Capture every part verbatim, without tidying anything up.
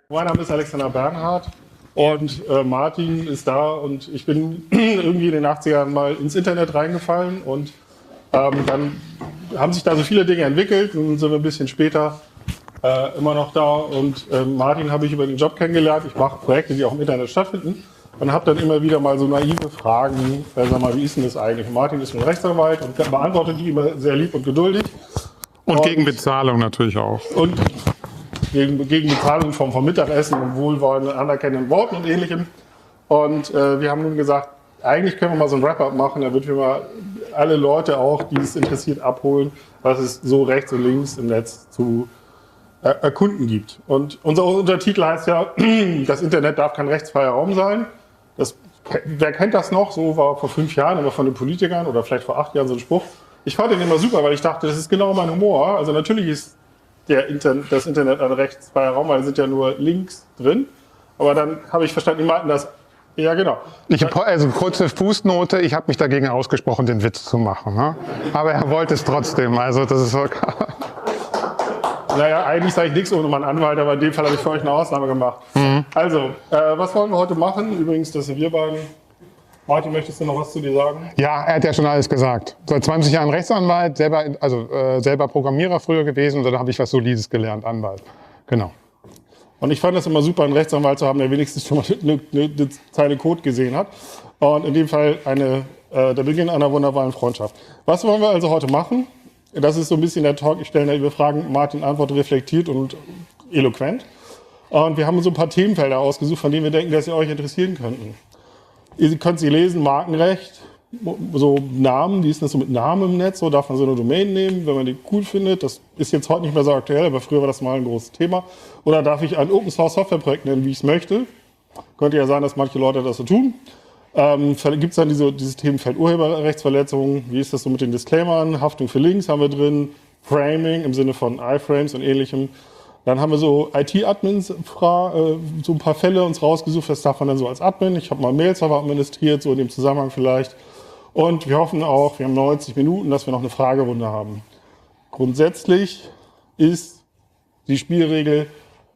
Mein Name ist Alexander Bernhard und äh, Martin ist da und ich bin irgendwie in den achtzigern mal ins Internet reingefallen und ähm, dann haben sich da so viele Dinge entwickelt und sind wir ein bisschen später äh, immer noch da und äh, Martin habe ich über den Job kennengelernt. Ich mache Projekte, die auch im Internet stattfinden und habe dann immer wieder mal so naive Fragen, äh, sag mal, wie ist denn das eigentlich? Und Martin ist ein Rechtsanwalt und beantwortet die immer sehr lieb und geduldig. Und, und gegen Bezahlung natürlich auch. Und Gegen, gegen Bezahlung vom, vom Mittagessen und wohlwollenden, anerkennenden Worten und Ähnlichem. Und äh, wir haben nun gesagt, eigentlich können wir mal so ein Wrap-up machen, da würden wir mal alle Leute auch, die es interessiert, abholen, was es so rechts und links im Netz zu äh, erkunden gibt. Und unser Untertitel heißt ja, das Internet darf kein rechtsfreier Raum sein. Das, wer kennt das noch? So war vor fünf Jahren immer von den Politikern oder vielleicht vor acht Jahren so ein Spruch. Ich fand den immer super, weil ich dachte, das ist genau mein Humor. Also natürlich ist Der Inter das Internet ein rechtsfreier Raum, weil da sind ja nur Links drin. Aber dann habe ich verstanden, die meinten das, ja genau. Ich hab, also kurze Fußnote, ich habe mich dagegen ausgesprochen, den Witz zu machen. Ne? Aber er wollte es trotzdem, also das ist so. Naja, eigentlich sage ich nichts ohne meinen Anwalt, aber in dem Fall habe ich für euch eine Ausnahme gemacht. Mhm. Also, äh, was wollen wir heute machen? Übrigens, das sind wir beiden. Martin, möchtest du noch was zu dir sagen? Ja, er hat ja schon alles gesagt. Seit zwanzig Jahren Rechtsanwalt, selber, also äh, selber Programmierer früher gewesen und da habe ich was Solides gelernt, Anwalt. Genau. Und ich fand das immer super, einen Rechtsanwalt zu haben, der wenigstens schon mal eine, eine, eine Zeile Code gesehen hat. Und in dem Fall eine, äh, der Beginn einer wunderbaren Freundschaft. Was wollen wir also heute machen? Das ist so ein bisschen der Talk. Ich stelle über Fragen, Martin antwortet reflektiert und eloquent. Und wir haben so ein paar Themenfelder ausgesucht, von denen wir denken, dass sie euch interessieren könnten. Ihr könnt sie lesen, Markenrecht, so Namen, wie ist das so mit Namen im Netz, so darf man so eine Domain nehmen, wenn man die cool findet. Das ist jetzt heute nicht mehr so aktuell, aber früher war das mal ein großes Thema. Oder darf ich ein Open-Source-Software-Projekt nennen, wie ich es möchte? Könnte ja sein, dass manche Leute das so tun. Ähm, Gibt es dann diese, dieses Themenfeld Urheberrechtsverletzungen, wie ist das so mit den Disclaimern, Haftung für Links haben wir drin, Framing im Sinne von iFrames und ähnlichem. Dann haben wir so I T-Admins, so ein paar Fälle uns rausgesucht, was darf man dann so als Admin. Ich habe mal Mail-Server administriert, so in dem Zusammenhang vielleicht. Und wir hoffen auch, wir haben neunzig Minuten, dass wir noch eine Fragerunde haben. Grundsätzlich ist die Spielregel,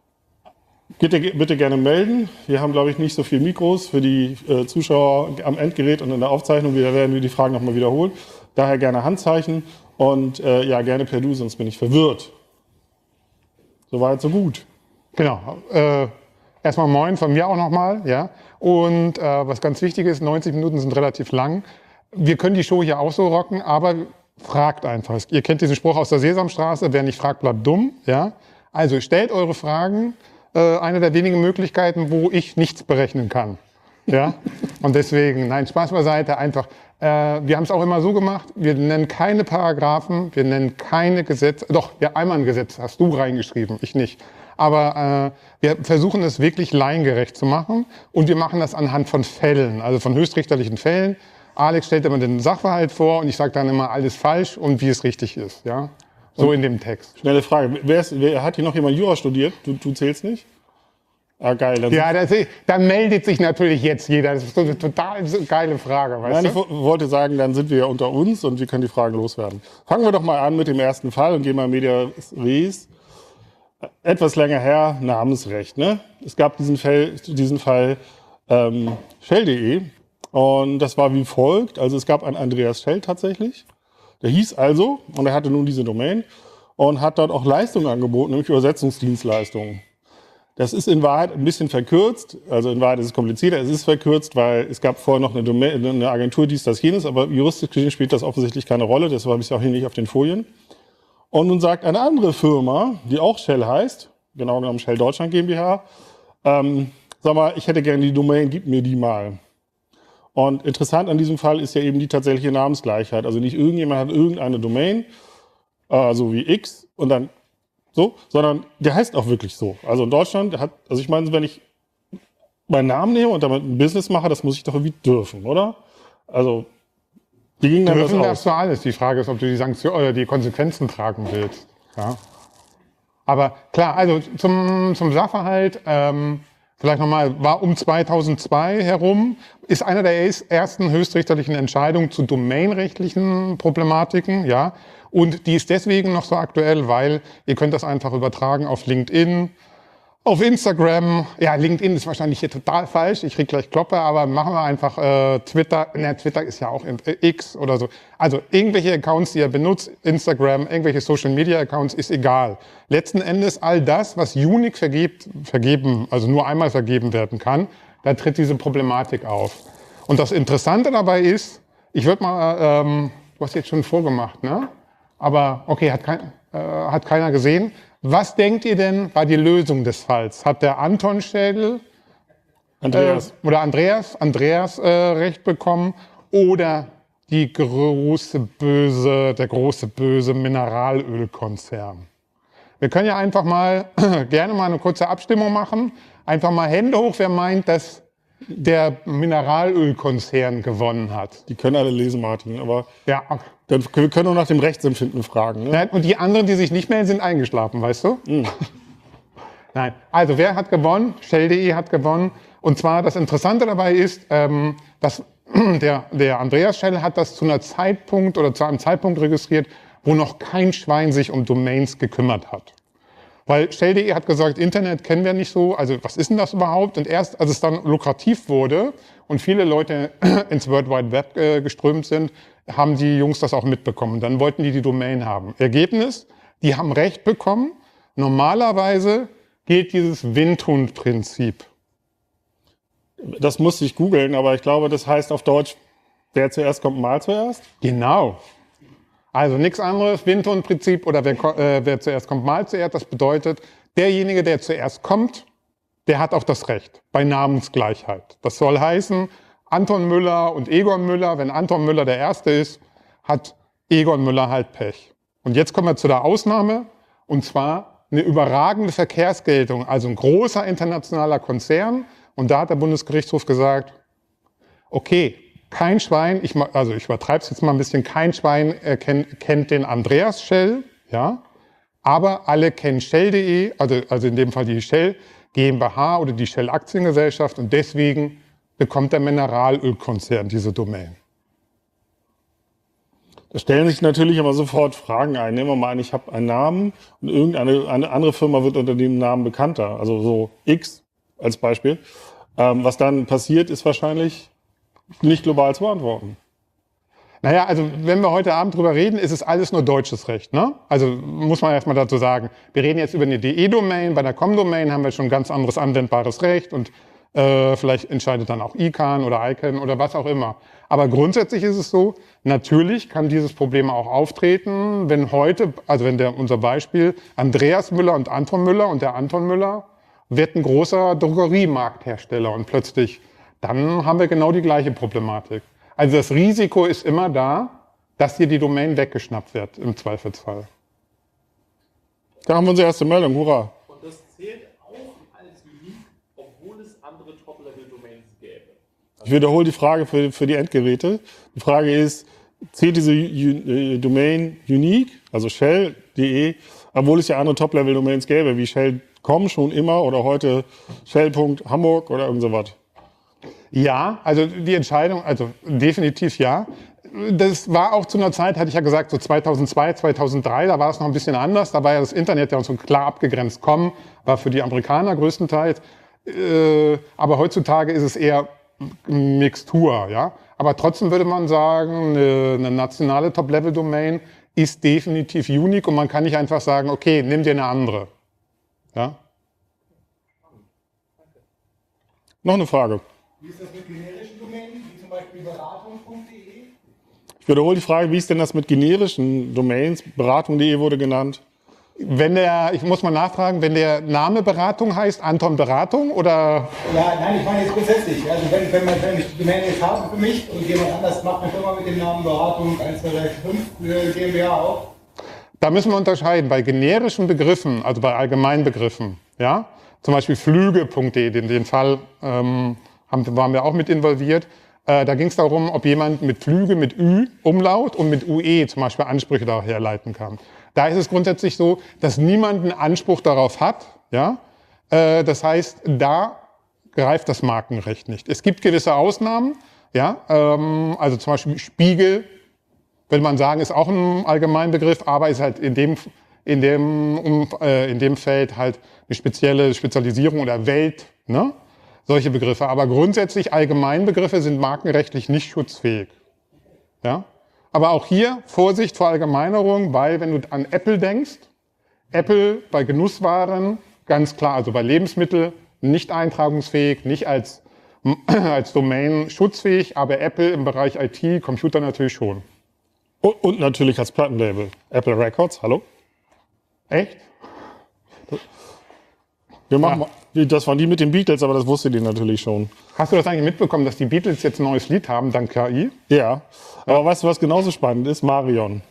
bitte, bitte gerne melden. Wir haben, glaube ich, nicht so viele Mikros für die äh, Zuschauer am Endgerät und in der Aufzeichnung. Da werden wir die Fragen nochmal wiederholen. Daher gerne Handzeichen und äh, ja, gerne per Du, sonst bin ich verwirrt. Soweit, so gut. Genau. Äh, erstmal moin von mir auch nochmal. Ja? Und äh, was ganz wichtig ist, neunzig Minuten sind relativ lang. Wir können die Show hier auch so rocken, aber fragt einfach. Ihr kennt diesen Spruch aus der Sesamstraße, wer nicht fragt, bleibt dumm. Ja? Also stellt eure Fragen. Äh, eine der wenigen Möglichkeiten, wo ich nichts berechnen kann. Ja? Und deswegen, nein, Spaß beiseite, einfach. Äh, wir haben es auch immer so gemacht, wir nennen keine Paragraphen, wir nennen keine Gesetze. Doch, ja, einmal ein Gesetz hast du reingeschrieben, ich nicht. Aber äh, wir versuchen es wirklich laiengerecht zu machen und wir machen das anhand von Fällen, also von höchstrichterlichen Fällen. Alex stellt immer den Sachverhalt vor und ich sage dann immer alles falsch und wie es richtig ist. Ja? So und in dem Text. Schnelle Frage, wer, ist, wer hat hier noch jemand Jura studiert? Du, du zählst nicht? Ah, geil. Ja, das, da meldet sich natürlich jetzt jeder. Das ist so eine total geile Frage, weißt Nein, du? ich wollte sagen, dann sind wir ja unter uns und wir können die Fragen loswerden. Fangen wir doch mal an mit dem ersten Fall und gehen mal Medias Res. Etwas länger her, Namensrecht. Ne? Es gab diesen Fall, diesen Fall ähm, Shell punkt de und das war wie folgt. Also es gab einen Andreas Shell tatsächlich. Der hieß also, und er hatte nun diese Domain und hat dort auch Leistungen angeboten, nämlich Übersetzungsdienstleistungen. Das ist in Wahrheit ein bisschen verkürzt, also in Wahrheit ist es komplizierter, es ist verkürzt, weil es gab vorher noch eine, Domain, eine Agentur, dies, das, jenes, aber juristisch gesehen spielt das offensichtlich keine Rolle, deshalb habe ich es auch hier nicht auf den Folien. Und nun sagt eine andere Firma, die auch Shell heißt, genau genommen Shell Deutschland GmbH, ähm, sag mal, ich hätte gerne die Domain, gib mir die mal. Und interessant an diesem Fall ist ja eben die tatsächliche Namensgleichheit, also nicht irgendjemand hat irgendeine Domain, äh, so wie X und dann so, sondern der heißt auch wirklich so. Also in Deutschland hat, also ich meine, wenn ich meinen Namen nehme und damit ein Business mache, das muss ich doch irgendwie dürfen, oder? Also, wie ging dann das aus? Dürfen darfst du alles. Die Frage ist, ob du die Sanktion oder die Konsequenzen tragen willst. Ja. Aber klar, also zum, zum Sachverhalt, ähm, vielleicht nochmal, war um zweitausendzwei herum, ist einer der ersten höchstrichterlichen Entscheidungen zu domainrechtlichen Problematiken, ja. Und die ist deswegen noch so aktuell, weil ihr könnt das einfach übertragen auf LinkedIn, Auf Instagram, ja, LinkedIn ist wahrscheinlich hier total falsch. Ich krieg gleich Kloppe, aber machen wir einfach äh, Twitter. Ne, Twitter ist ja auch in, äh, X oder so. Also irgendwelche Accounts, die ihr benutzt, Instagram, irgendwelche Social Media Accounts, ist egal. Letzten Endes all das, was unique vergebt, vergeben, also nur einmal vergeben werden kann, da tritt diese Problematik auf. Und das Interessante dabei ist, ich würde mal, ähm, du hast jetzt schon vorgemacht, ne? Aber okay, hat, kein, äh, hat keiner gesehen. Was denkt ihr denn, war die Lösung des Falls? Hat der Anton Schädel Andreas. Äh, oder Andreas, Andreas äh, recht bekommen oder die große böse, der große böse Mineralölkonzern? Wir können ja einfach mal gerne mal eine kurze Abstimmung machen. Einfach mal Hände hoch, wer meint, dass der Mineralölkonzern gewonnen hat. Die können alle lesen, Martin, aber Ja. dann, wir können nur nach dem Rechtsempfinden fragen. Ne? Nein, und die anderen, die sich nicht melden, sind eingeschlafen, weißt du? Mhm. Nein. Also wer hat gewonnen? Shell punkt de hat gewonnen. Und zwar das Interessante dabei ist, ähm, dass der, der Andreas Schell hat das zu einer Zeitpunkt oder zu einem Zeitpunkt registriert, wo noch kein Schwein sich um Domains gekümmert hat. Weil Shell punkt de hat gesagt, Internet kennen wir nicht so, also was ist denn das überhaupt? Und erst als es dann lukrativ wurde und viele Leute ins World Wide Web äh, geströmt sind, haben die Jungs das auch mitbekommen. Dann wollten die die Domain haben. Ergebnis, die haben Recht bekommen. Normalerweise gilt dieses Windhund-Prinzip. Das musste ich googeln, aber ich glaube, das heißt auf Deutsch, wer zuerst kommt, mal zuerst. Genau. Also nichts anderes, Windhund-Prinzip oder wer, äh, wer zuerst kommt, mal zuerst. Das bedeutet, derjenige, der zuerst kommt, der hat auch das Recht bei Namensgleichheit. Das soll heißen, Anton Müller und Egon Müller, wenn Anton Müller der Erste ist, hat Egon Müller halt Pech. Und jetzt kommen wir zu der Ausnahme, und zwar eine überragende Verkehrsgeltung, also ein großer internationaler Konzern. Und da hat der Bundesgerichtshof gesagt, okay, kein Schwein, ich, also ich übertreibe es jetzt mal ein bisschen, kein Schwein äh, kennt, kennt den Andreas Schell, ja, aber alle kennen Shell punkt de, also, also in dem Fall die Shell GmbH oder die Shell Aktiengesellschaft, und deswegen bekommt der Mineralölkonzern diese Domain. Da stellen sich natürlich aber sofort Fragen ein. Nehmen wir mal an, ich habe einen Namen und irgendeine eine andere Firma wird unter dem Namen bekannter, also so X als Beispiel. Ähm, was dann passiert, ist wahrscheinlich nicht global zu beantworten. Naja, also wenn wir heute Abend drüber reden, ist es alles nur deutsches Recht, ne? Also muss man erstmal dazu sagen, wir reden jetzt über eine de-Domain, bei einer com-Domain haben wir schon ganz anderes anwendbares Recht und äh, vielleicht entscheidet dann auch I C A N oder I C A N oder was auch immer. Aber grundsätzlich ist es so, natürlich kann dieses Problem auch auftreten, wenn heute, also wenn der, unser Beispiel, Andreas Müller und Anton Müller und der Anton Müller wird ein großer Drogeriemarkthersteller und plötzlich, dann haben wir genau die gleiche Problematik. Also das Risiko ist immer da, dass dir die Domain weggeschnappt wird, im Zweifelsfall. Da haben wir unsere erste Meldung, hurra. Und das zählt auch als unique, obwohl es andere Top-Level-Domains gäbe. Ich wiederhole die Frage für, für die Endgeräte. Die Frage ist, zählt diese U- Domain unique, also Shell punkt de, obwohl es ja andere Top-Level-Domains gäbe, wie Shell punkt com schon immer oder heute Shell Punkt Hamburg oder irgend sowas? Ja, also die Entscheidung, also definitiv ja. Das war auch zu einer Zeit, hatte ich ja gesagt, so zweitausendzwei, zweitausenddrei, da war es noch ein bisschen anders. Da war ja das Internet ja so klar abgegrenzt. Com war für die Amerikaner größtenteils. Äh, aber heutzutage ist es eher Mixtur, ja. Aber trotzdem würde man sagen, eine, eine nationale Top-Level-Domain ist definitiv unique und man kann nicht einfach sagen, okay, nimm dir eine andere. Ja? Noch eine Frage. Wie ist das mit generischen Domänen, wie zum Beispiel beratung punkt de? Ich wiederhole die Frage, wie ist denn das mit generischen Domains? Beratung punkt de wurde genannt. Wenn der, ich muss mal nachfragen, wenn der Name Beratung heißt, Anton Beratung oder? Ja, nein, ich meine jetzt grundsätzlich. Also wenn, wenn, man, wenn ich die Domain jetzt habe für mich und jemand anders macht eine Firma mit dem Namen Beratung eins, zwei, drei, fünf GmbH auch. Da müssen wir unterscheiden. Bei generischen Begriffen, also bei Allgemeinbegriffen, ja, zum Beispiel Flüge punkt de, den, den Fall ähm, haben, waren wir auch mit involviert. Äh, da ging es darum, ob jemand mit Flüge, mit Ü, Umlaut und mit U E zum Beispiel Ansprüche daher herleiten kann. Da ist es grundsätzlich so, dass niemand einen Anspruch darauf hat. Ja? Äh, das heißt, da greift das Markenrecht nicht. Es gibt gewisse Ausnahmen. Ja? Ähm, also zum Beispiel Spiegel, will man sagen, ist auch ein Allgemeinbegriff, aber ist halt in dem, in dem, um, äh, in dem Feld halt eine spezielle Spezialisierung oder Welt, ne? Solche Begriffe. Aber grundsätzlich Allgemeinbegriffe sind markenrechtlich nicht schutzfähig. Ja? Aber auch hier Vorsicht vor Allgemeinerung, weil wenn du an Apple denkst, Apple bei Genusswaren ganz klar, also bei Lebensmitteln nicht eintragungsfähig, nicht als, als Domain schutzfähig, aber Apple im Bereich I T, Computer natürlich schon. Und, und natürlich als Plattenlabel. Apple Records, hallo? Echt? Wir machen, ja. Das waren die mit den Beatles, aber das wusstet ihr natürlich schon. Hast du das eigentlich mitbekommen, dass die Beatles jetzt ein neues Lied haben, dank K I? Ja, aber weißt du, was genauso spannend ist? Marion.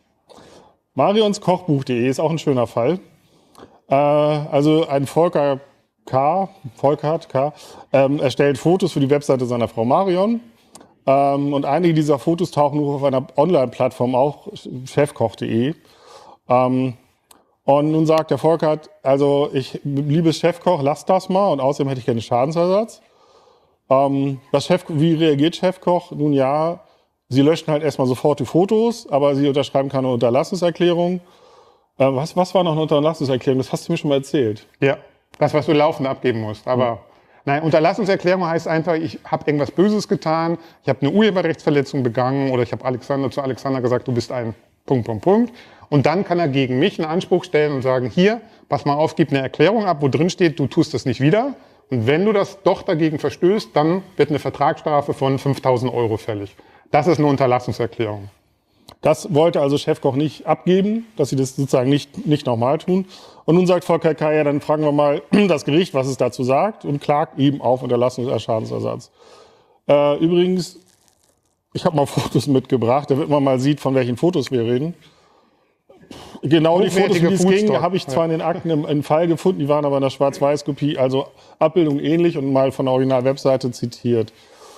Marions Kochbuch punkt de ist auch ein schöner Fall. Äh, also ein Volker K., Volkert K., ähm, erstellt Fotos für die Webseite seiner Frau Marion. Ähm, und einige dieser Fotos tauchen nur auf einer Online-Plattform auf, chefkoch punkt de. Ähm, und nun sagt der Volkert, also ich, liebes Chefkoch, lasst das mal und außerdem hätte ich gerne Schadensersatz. Ähm, das Chef, wie reagiert Chefkoch? Nun ja, sie löschen halt erstmal sofort die Fotos, aber sie unterschreiben keine Unterlassungserklärung. Äh, was, was war noch eine Unterlassungserklärung? Das hast du mir schon mal erzählt. Ja, das, was du laufend abgeben musst. Aber mhm. nein, Unterlassungserklärung heißt einfach, ich habe irgendwas Böses getan, ich habe eine Urheberrechtsverletzung begangen oder ich habe Alexander zu Alexander gesagt, du bist ein Punkt, Punkt, Punkt. Und dann kann er gegen mich einen Anspruch stellen und sagen, hier, pass mal auf, gib eine Erklärung ab, wo drin steht, du tust das nicht wieder. Und wenn du das doch dagegen verstößt, dann wird eine Vertragsstrafe von fünftausend Euro fällig. Das ist eine Unterlassungserklärung. Das wollte also Chefkoch nicht abgeben, dass sie das sozusagen nicht, nicht nochmal tun. Und nun sagt Volker K., ja, dann fragen wir mal das Gericht, was es dazu sagt und klagt ihm auf Unterlassungsschadensersatz. Äh, übrigens, ich habe mal Fotos mitgebracht, damit man mal sieht, von welchen Fotos wir reden. Genau die Fotos, wie es ging, habe ich zwar in den Akten im, im Fall gefunden, die waren aber in der Schwarz-Weiß-Kopie, also Abbildung ähnlich und mal von der Original-Webseite zitiert.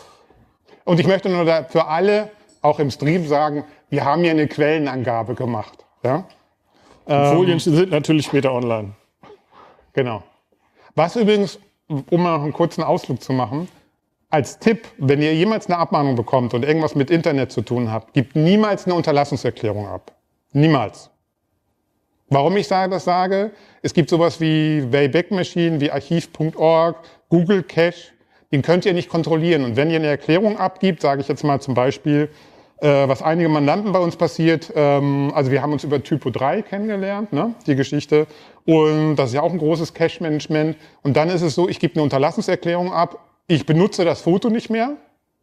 Und ich möchte nur da für alle, auch im Stream sagen, wir haben hier eine Quellenangabe gemacht. Ja? Die ähm, Folien sind natürlich später online. Genau. Was übrigens, um mal noch einen kurzen Ausflug zu machen, als Tipp, wenn ihr jemals eine Abmahnung bekommt und irgendwas mit Internet zu tun habt, gebt niemals eine Unterlassungserklärung ab. Niemals. Warum ich das sage? Es gibt sowas wie Wayback Machine, wie archiv punkt org, Google Cache. Den könnt ihr nicht kontrollieren. Und wenn ihr eine Erklärung abgibt, sage ich jetzt mal zum Beispiel, äh, was einige Mandanten bei uns passiert, ähm, also wir haben uns über Typo drei kennengelernt, ne, die Geschichte. Und das ist ja auch ein großes Cache-Management. Und dann ist es so, ich gebe eine Unterlassungserklärung ab, ich benutze das Foto nicht mehr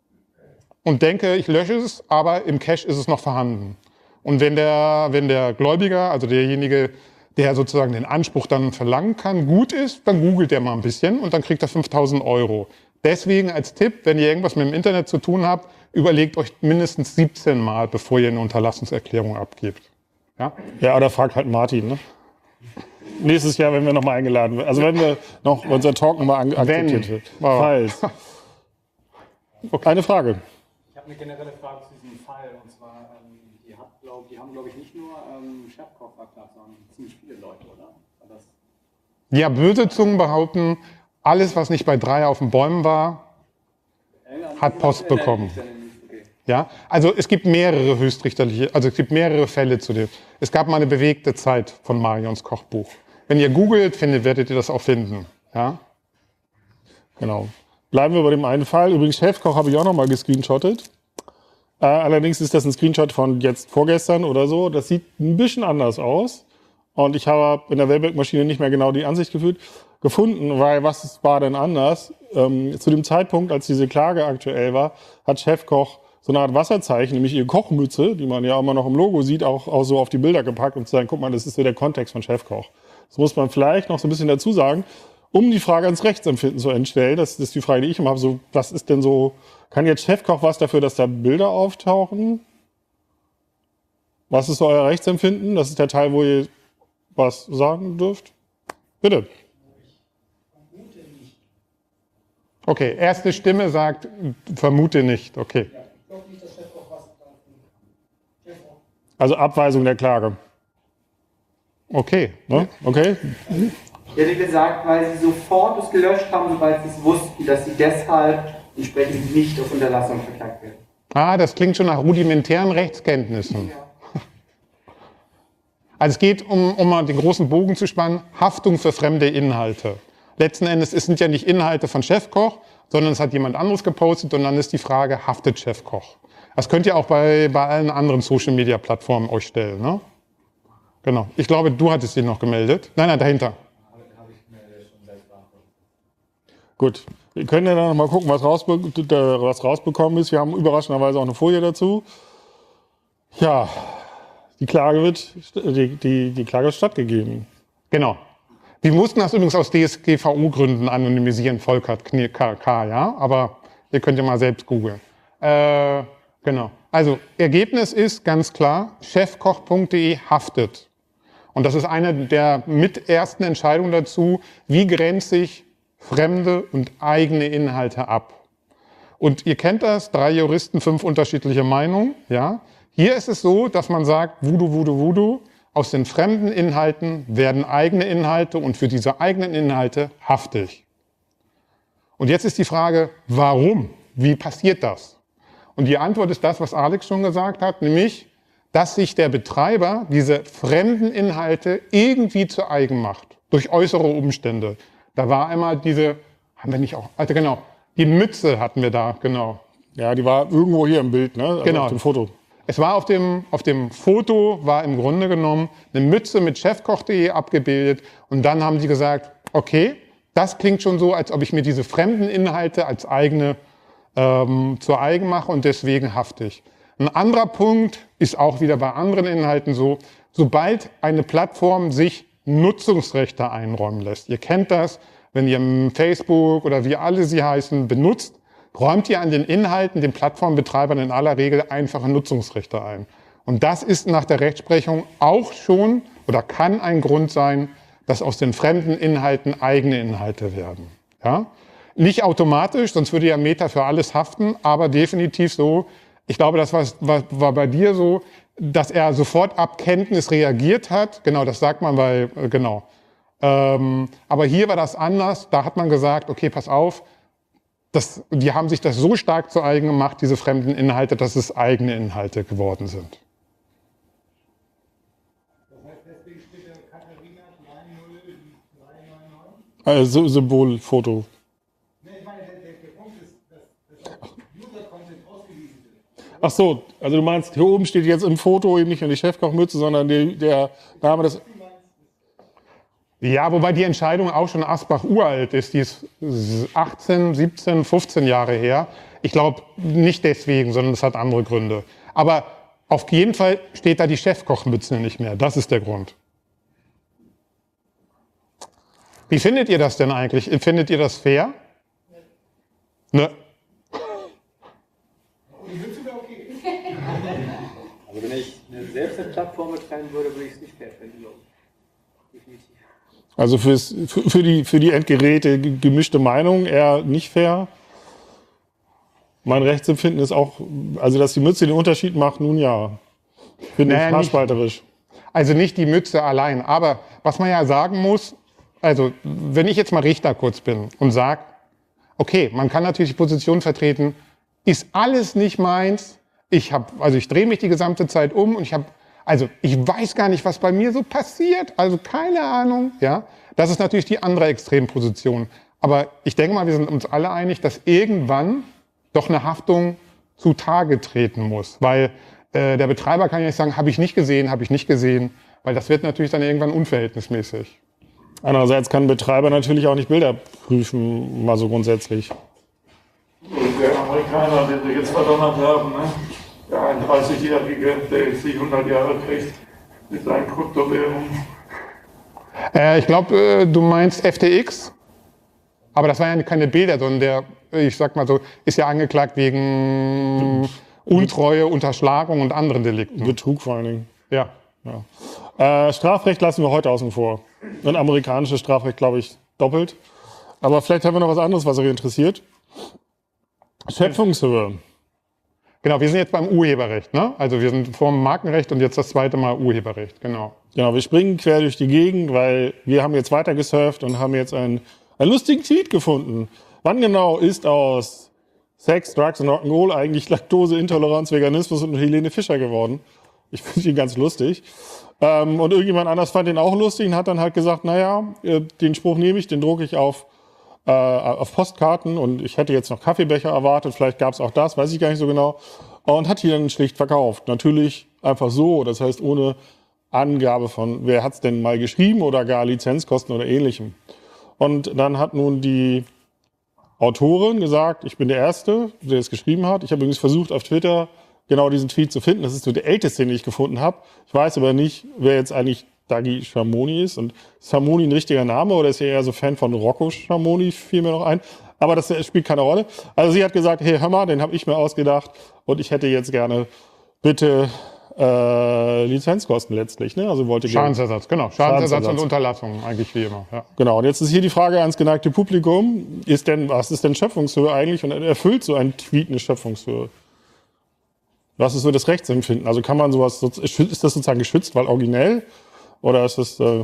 und denke, ich lösche es, aber im Cache ist es noch vorhanden. Und wenn der, wenn der Gläubiger, also derjenige, der sozusagen den Anspruch dann verlangen kann, gut ist, dann googelt er mal ein bisschen und dann kriegt er fünftausend Euro. Deswegen als Tipp, wenn ihr irgendwas mit dem Internet zu tun habt, überlegt euch mindestens siebzehn Mal, bevor ihr eine Unterlassungserklärung abgebt. Ja, ja, oder fragt halt Martin, ne? Nächstes Jahr, wenn wir nochmal eingeladen werden. Also wenn wir noch unser Talk nochmal akzeptiert wird. Falls. Okay. Eine Frage. Ich habe eine generelle Frage zu diesem Fall. Und zwar, ähm, die, hat, glaub, die haben, glaube ich, nicht nur ähm, Chefkoch verklagt, sondern ziemlich viele Leute, oder? War das ja, böse Zungen behaupten, alles, was nicht bei drei auf den Bäumen war, hat Post bekommen. Ja, also es gibt mehrere höchstrichterliche, also es gibt mehrere Fälle zu dem. Es gab mal eine bewegte Zeit von Marions Kochbuch. Wenn ihr googelt, findet, werdet ihr das auch finden. Ja? Genau. Bleiben wir bei dem einen Fall. Übrigens, Chefkoch habe ich auch noch mal gescreenshottet. Äh, allerdings ist das ein Screenshot von jetzt vorgestern oder so. Das sieht ein bisschen anders aus. Und ich habe in der Wayback-Maschine nicht mehr genau die Ansicht gefühlt, gefunden, weil was war denn anders? Ähm, zu dem Zeitpunkt, als diese Klage aktuell war, hat Chefkoch so eine Art Wasserzeichen, nämlich ihre Kochmütze, die man ja immer noch im Logo sieht, auch, auch so auf die Bilder gepackt, um zu sagen, guck mal, das ist so der Kontext von Chefkoch. Das muss man vielleicht noch so ein bisschen dazu sagen, um die Frage ans Rechtsempfinden zu entstellen. Das, das ist die Frage, die ich immer habe. So, was ist denn so, kann jetzt Chefkoch was dafür, dass da Bilder auftauchen? Was ist so euer Rechtsempfinden? Das ist der Teil, wo ihr was sagen dürft. Bitte. Okay, erste Stimme sagt, vermute nicht. Okay. Also Abweisung der Klage. Okay. Ne? Okay. Ich hätte gesagt, weil sie sofort es gelöscht haben, sobald sie es wussten, dass sie deshalb entsprechend nicht auf Unterlassung verklagt werden. Ah, das klingt schon nach rudimentären Rechtskenntnissen. Ja. Also es geht, um, um mal den großen Bogen zu spannen, Haftung für fremde Inhalte. Letzten Endes, es sind ja nicht Inhalte von Chefkoch, sondern es hat jemand anderes gepostet und dann ist die Frage, haftet Chefkoch? Das könnt ihr auch bei, bei allen anderen Social-Media-Plattformen euch stellen. Ne? Genau. Ich glaube, du hattest ihn noch gemeldet. Nein, nein, dahinter. Gut, wir können ja dann noch mal gucken, was, rausbe was rausbekommen ist. Wir haben überraschenderweise auch eine Folie dazu. Ja, die Klage wird, die, die, die Klage ist stattgegeben. Genau. Wir mussten das übrigens aus D S G V O-Gründen anonymisieren, Volkert K K, ja, aber ihr könnt ja mal selbst googeln. Äh, genau. Also, Ergebnis ist ganz klar, chefkoch punkt de haftet. Und das ist eine der mit ersten Entscheidungen dazu, wie grenze ich fremde und eigene Inhalte ab. Und ihr kennt das, drei Juristen, fünf unterschiedliche Meinungen, ja. Hier ist es so, dass man sagt, Voodoo, Voodoo, Voodoo, aus den fremden Inhalten werden eigene Inhalte und für diese eigenen Inhalte hafte ich. Und jetzt ist die Frage, warum? Wie passiert das? Und die Antwort ist das, was Alex schon gesagt hat, nämlich, dass sich der Betreiber diese fremden Inhalte irgendwie zu eigen macht, durch äußere Umstände. Da war einmal diese, haben wir nicht auch, also genau, die Mütze hatten wir da, genau. Ja, die war irgendwo hier im Bild, ne? Also Genau. Auf dem Foto. Es war auf dem, auf dem Foto, war im Grunde genommen eine Mütze mit chefkoch punkt de abgebildet und dann haben die gesagt, okay, das klingt schon so, als ob ich mir diese fremden Inhalte als eigene ähm, zu eigen mache und deswegen hafte ich. Ein anderer Punkt ist auch wieder bei anderen Inhalten so, sobald eine Plattform sich Nutzungsrechte einräumen lässt. Ihr kennt das, wenn ihr Facebook oder wie alle sie heißen benutzt, räumt ihr an den Inhalten, den Plattformbetreibern in aller Regel einfache Nutzungsrechte ein. Und das ist nach der Rechtsprechung auch schon oder kann ein Grund sein, dass aus den fremden Inhalten eigene Inhalte werden. Ja? Nicht automatisch, sonst würde ja Meta für alles haften, aber definitiv so. Ich glaube, das war, war, war bei dir so, dass er sofort ab Kenntnis reagiert hat. Genau, das sagt man bei, genau. Ähm, aber hier war das anders. Da hat man gesagt, okay, pass auf, das, die haben sich das so stark zu eigen gemacht, diese fremden Inhalte, dass es eigene Inhalte geworden sind. Das heißt, deswegen steht der Katharina drei null drei neun neun? Also Symbolfoto. Ne, ich meine, der, der, der Punkt ist, dass, dass User-Content ausgewiesen wird. Ach so, also du meinst, hier oben steht jetzt im Foto eben nicht nur die Chefkochmütze, sondern die, der Name des... Ja, wobei die Entscheidung auch schon Asbach uralt ist. Die ist achtzehn, siebzehn, fünfzehn Jahre her. Ich glaube nicht deswegen, sondern es hat andere Gründe. Aber auf jeden Fall steht da die Chefkochmütze nicht mehr. Das ist der Grund. Wie findet ihr das denn eigentlich? Findet ihr das fair? Ne. Und die Mütze wäre okay. Also wenn ich eine selbst eine Plattform betreiben würde, würde ich es nicht fair finden, glaube ich. Definitiv. Also fürs, für, für, die, für die Endgeräte gemischte Meinung eher nicht fair. Mein Rechtsempfinden ist auch, also dass die Mütze den Unterschied macht, nun ja. Finde ich Naja, nicht- haarspalterisch. Also nicht die Mütze allein. Aber was man ja sagen muss, also wenn ich jetzt mal Richter kurz bin und sage, okay, man kann natürlich die Position vertreten, ist alles nicht meins. Ich habe, also ich drehe mich die gesamte Zeit um und ich habe, also ich weiß gar nicht, was bei mir so passiert. Also keine Ahnung. Ja, das ist natürlich die andere Extremposition. Aber ich denke mal, wir sind uns alle einig, dass irgendwann doch eine Haftung zutage treten muss, weil äh, der Betreiber kann ja nicht sagen, habe ich nicht gesehen, habe ich nicht gesehen, weil das wird natürlich dann irgendwann unverhältnismäßig. Andererseits kann ein Betreiber natürlich auch nicht Bilder prüfen, mal so grundsätzlich. Der Amerikaner, den wir jetzt verdonnert haben, ne? Der einunddreißigjährige, der jetzt die hundert Jahre kriegt mit seinen Kryptowährungen. Äh, ich glaube, äh, du meinst F T X, aber das waren ja keine Bilder, sondern der, ich sag mal so, ist ja angeklagt wegen Untreue, Unterschlagung und anderen Delikten. Betrug vor allen Dingen. Ja. Ja. Äh, Strafrecht lassen wir heute außen vor. Und amerikanisches Strafrecht, glaube ich, doppelt. Aber vielleicht haben wir noch was anderes, was euch interessiert. Schöpfungshöhe. Genau, wir sind jetzt beim Urheberrecht, ne? Also wir sind vor dem Markenrecht und jetzt das zweite Mal Urheberrecht, genau. Genau, wir springen quer durch die Gegend, weil wir haben jetzt weiter gesurft und haben jetzt einen, einen lustigen Tweet gefunden. Wann genau ist aus Sex, Drugs und Rock'n'Roll eigentlich Laktoseintoleranz, Veganismus und Helene Fischer geworden? Ich finde ihn ganz lustig. Ähm, und irgendjemand anders fand den auch lustig und hat dann halt gesagt, naja, äh, den Spruch nehme ich, den drucke ich auf, äh, auf Postkarten und ich hätte jetzt noch Kaffeebecher erwartet, vielleicht gab es auch das, weiß ich gar nicht so genau. Und hat die dann schlicht verkauft. Natürlich einfach so, das heißt ohne Angabe von, wer hat es denn mal geschrieben oder gar Lizenzkosten oder ähnlichem. Und dann hat nun die Autorin gesagt, ich bin der Erste, der es geschrieben hat. Ich habe übrigens versucht, auf Twitter genau diesen Tweet zu finden. Das ist so der älteste, den ich gefunden habe. Ich weiß aber nicht, wer jetzt eigentlich Dagi Schamoni ist. Und ist Schamoni ein richtiger Name oder ist er eher so Fan von Rocco Schamoni, fiel mir noch ein. Aber das spielt keine Rolle. Also sie hat gesagt, hey, hör mal, den habe ich mir ausgedacht und ich hätte jetzt gerne bitte äh, Lizenzkosten letztlich. Ne? Also wollte gerne Schadensersatz, genau. Schadensersatz, Schadensersatz und Unterlassung, eigentlich wie immer. Ja. Genau, und jetzt ist hier die Frage ans geneigte Publikum, ist denn, was ist denn Schöpfungshöhe eigentlich und erfüllt so ein Tweet eine Schöpfungshöhe? Was ist so das Rechtsempfinden? Also kann man sowas, ist das sozusagen geschützt, weil originell oder ist das... Äh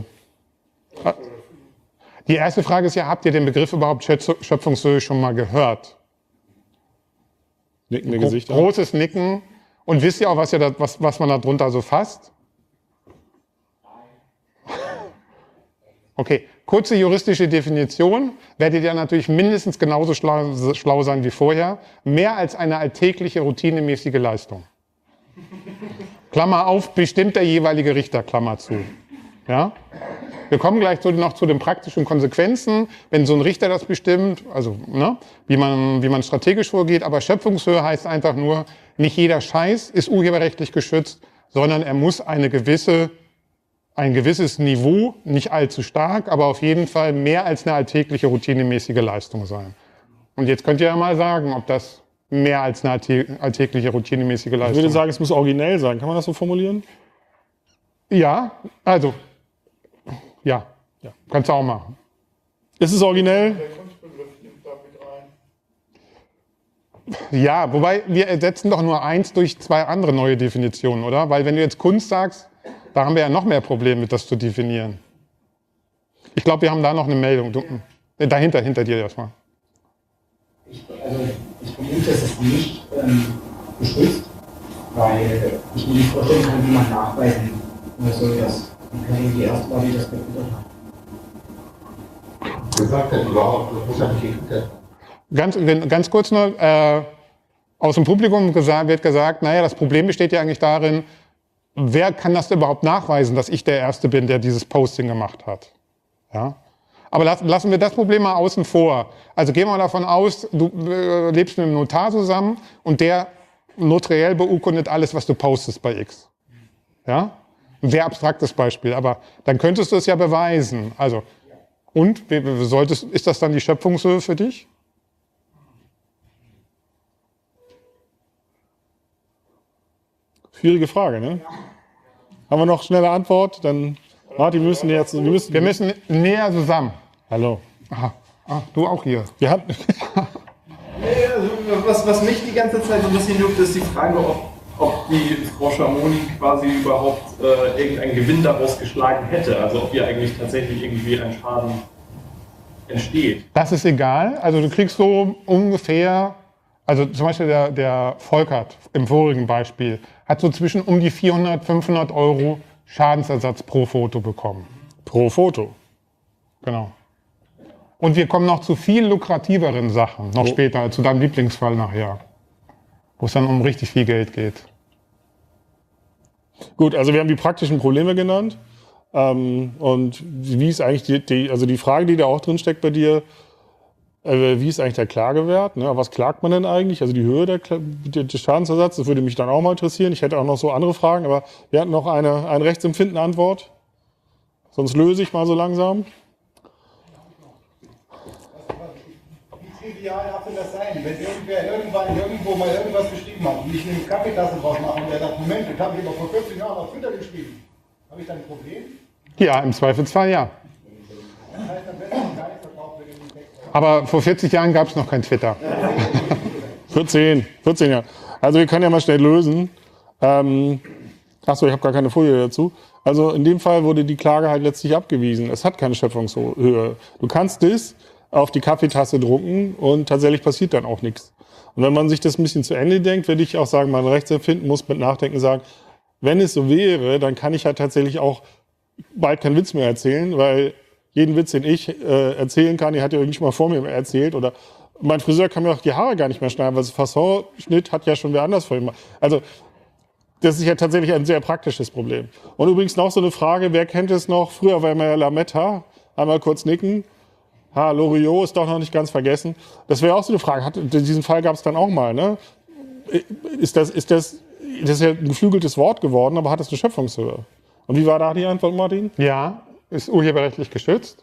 Die erste Frage ist ja, habt ihr den Begriff überhaupt Schöpfungshöhe schon mal gehört? Nickende Gesichter. Großes Nicken. Und wisst ihr auch, was, ihr da, was, was man da drunter so fasst? Okay, kurze juristische Definition. Werdet ihr natürlich mindestens genauso schlau, schlau sein wie vorher. Mehr als eine alltägliche, routinemäßige Leistung. Klammer auf, bestimmt der jeweilige Richter, Klammer zu. Ja? Wir kommen gleich zu, noch zu den praktischen Konsequenzen, wenn so ein Richter das bestimmt, also ne, wie man, wie man strategisch vorgeht. Aber Schöpfungshöhe heißt einfach nur, nicht jeder Scheiß ist urheberrechtlich geschützt, sondern er muss eine gewisse, ein gewisses Niveau, nicht allzu stark, aber auf jeden Fall mehr als eine alltägliche, routinemäßige Leistung sein. Und jetzt könnt ihr ja mal sagen, ob das mehr als eine alltägliche, routinemäßige Leistung ist. Ich würde sagen, es muss originell sein. Kann man das so formulieren? Ja, also, ja, ja. Kannst du auch machen. Ist es originell? Der Kunstbegriff nimmt da mit rein. Ja, wobei wir ersetzen doch nur eins durch zwei andere neue Definitionen, oder? Weil wenn du jetzt Kunst sagst, da haben wir ja noch mehr Probleme mit, das zu definieren. Ich glaube, wir haben da noch eine Meldung. Du, äh, dahinter, hinter dir erstmal. Ich, also ich finde nicht, dass es nicht ähm, geschützt, weil ich mir nicht vorstellen kann, wie man nachweisen soll, dass die Person die erste war, die das gefüttert hat. Gesagt hat überhaupt, das muss ja nicht gefüttert. Ganz, ganz kurz nur, äh, aus dem Publikum gesagt, wird gesagt, naja, das Problem besteht ja eigentlich darin, wer kann das überhaupt nachweisen, dass ich der Erste bin, der dieses Posting gemacht hat? Ja? Aber las, lassen wir das Problem mal außen vor. Also gehen wir davon aus, du äh, lebst mit einem Notar zusammen und der notariell beurkundet alles, was du postest bei X. Ja? Ein sehr abstraktes Beispiel, aber dann könntest du es ja beweisen. Also, und wie, wie solltest, ist das dann die Schöpfungshöhe für dich? Schwierige Frage, ne? Haben wir noch schnelle Antwort? Dann, Martin, wir müssen jetzt, wir müssen, Wir müssen näher zusammen. hallo. Aha. Ah, du auch hier. Wir hatten, Nee, also was, was mich die ganze Zeit so ein bisschen juckt, ist die Frage, ob, ob die Frau Schamoni quasi überhaupt äh, irgendeinen Gewinn daraus geschlagen hätte. Also ob ihr eigentlich tatsächlich irgendwie ein Schaden entsteht. Das ist egal. Also du kriegst so ungefähr, also zum Beispiel der, der Volkert im vorigen Beispiel hat so zwischen um die vierhundert, fünfhundert Euro Schadensersatz pro Foto bekommen. pro Foto. Genau. Und wir kommen noch zu viel lukrativeren Sachen, noch Oh. später, zu deinem Lieblingsfall nachher, wo es dann um richtig viel Geld geht. Gut, also wir haben die praktischen Probleme genannt. Ähm, und wie ist eigentlich die, die, also die Frage, die da auch drin steckt bei dir, äh, wie ist eigentlich der Klagewert? Ne? Was klagt man denn eigentlich? Also die Höhe der, Kla- der, des Schadensersatzes, das würde mich dann auch mal interessieren. Ich hätte auch noch so andere Fragen, aber wir hatten noch eine, eine Rechtsempfinden-Antwort. Sonst löse ich mal so langsam. Wie trivial darf denn das sein? Wenn irgendwer irgendwann irgendwo mal irgendwas geschrieben hat und ich eine Kaffeetasse draus mache und der sagt, Moment, das habe ich aber vor vierzig Jahren auf Twitter geschrieben. Habe ich dann ein Problem? Ja, im Zweifelsfall ja. Das heißt, am besten gar nichts verkauft, wenn ich den Text habe. Aber vor vierzig Jahren gab es noch kein Twitter. vierzehn, vierzehn Jahre. Also wir können ja mal schnell lösen. Ähm, achso, ich habe gar keine Folie dazu. Also in dem Fall wurde die Klage halt letztlich abgewiesen. Es hat keine Schöpfungshöhe. Du kannst das auf die Kaffeetasse drucken und tatsächlich passiert dann auch nichts. Und wenn man sich das ein bisschen zu Ende denkt, würde ich auch sagen, mein Rechtsempfinden muss mit Nachdenken sagen, wenn es so wäre, dann kann ich ja tatsächlich auch bald keinen Witz mehr erzählen, weil jeden Witz, den ich äh, erzählen kann, den hat ja irgendwie schon mal vor mir erzählt. Oder mein Friseur kann mir auch die Haare gar nicht mehr schneiden, weil das Fasson-Schnitt hat ja schon wer anders vor ihm gemacht. Also das ist ja tatsächlich ein sehr praktisches Problem. Und übrigens noch so eine Frage, wer kennt es noch? Früher war immer Lametta, einmal kurz nicken. Ha, Loriot ist doch noch nicht ganz vergessen. Das wäre auch so eine Frage. Hat, diesen Fall gab es dann auch mal. Ne? Ist das, ist das, das ist ja ein geflügeltes Wort geworden, aber hat das eine Schöpfungshöhe? Und wie war da die Antwort, Martin? Ja, ist urheberrechtlich geschützt.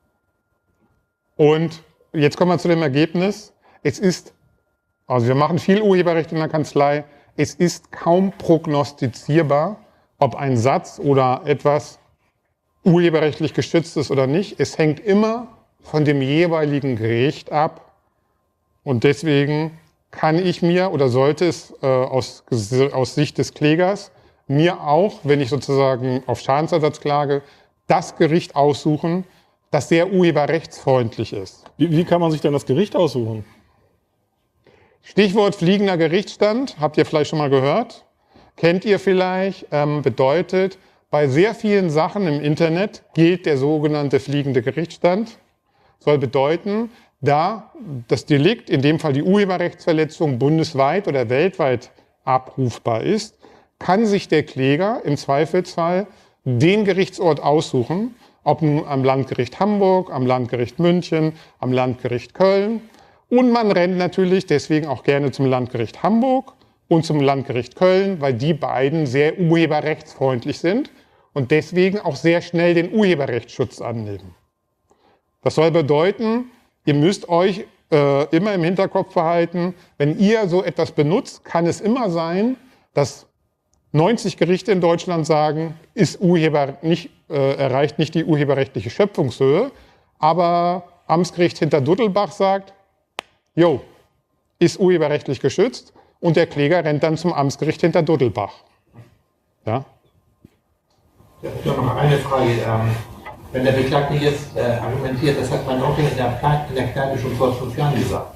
Und jetzt kommen wir zu dem Ergebnis. Es ist, also wir machen viel Urheberrecht in der Kanzlei. Es ist kaum prognostizierbar, ob ein Satz oder etwas urheberrechtlich geschützt ist oder nicht. Es hängt immer von dem jeweiligen Gericht ab. Und deswegen kann ich mir oder sollte es äh, aus, aus Sicht des Klägers mir auch, wenn ich sozusagen auf Schadensersatz klage, das Gericht aussuchen, das sehr urheberrechtsfreundlich ist. Wie, wie kann man sich denn das Gericht aussuchen? Stichwort fliegender Gerichtsstand, habt ihr vielleicht schon mal gehört. Kennt ihr vielleicht, ähm, bedeutet, bei sehr vielen Sachen im Internet gilt der sogenannte fliegende Gerichtsstand. Soll bedeuten, da das Delikt, in dem Fall die Urheberrechtsverletzung, bundesweit oder weltweit abrufbar ist, kann sich der Kläger im Zweifelsfall den Gerichtsort aussuchen, ob nun am Landgericht Hamburg, am Landgericht München, am Landgericht Köln. Und man rennt natürlich deswegen auch gerne zum Landgericht Hamburg und zum Landgericht Köln, weil die beiden sehr urheberrechtsfreundlich sind und deswegen auch sehr schnell den Urheberrechtsschutz annehmen. Das soll bedeuten, ihr müsst euch äh, immer im Hinterkopf behalten, wenn ihr so etwas benutzt, kann es immer sein, dass neunzig Gerichte in Deutschland sagen, ist Urheber nicht, äh, erreicht nicht die urheberrechtliche Schöpfungshöhe, aber Amtsgericht Hinterdudelbach sagt, jo, ist urheberrechtlich geschützt und der Kläger rennt dann zum Amtsgericht Hinterdudelbach. Ja? Ja, ich habe noch eine Frage. Ähm, wenn der Beklagte jetzt äh, argumentiert, das hat mein Onkel in der, in der Kneipe schon vor fünf Jahren gesagt.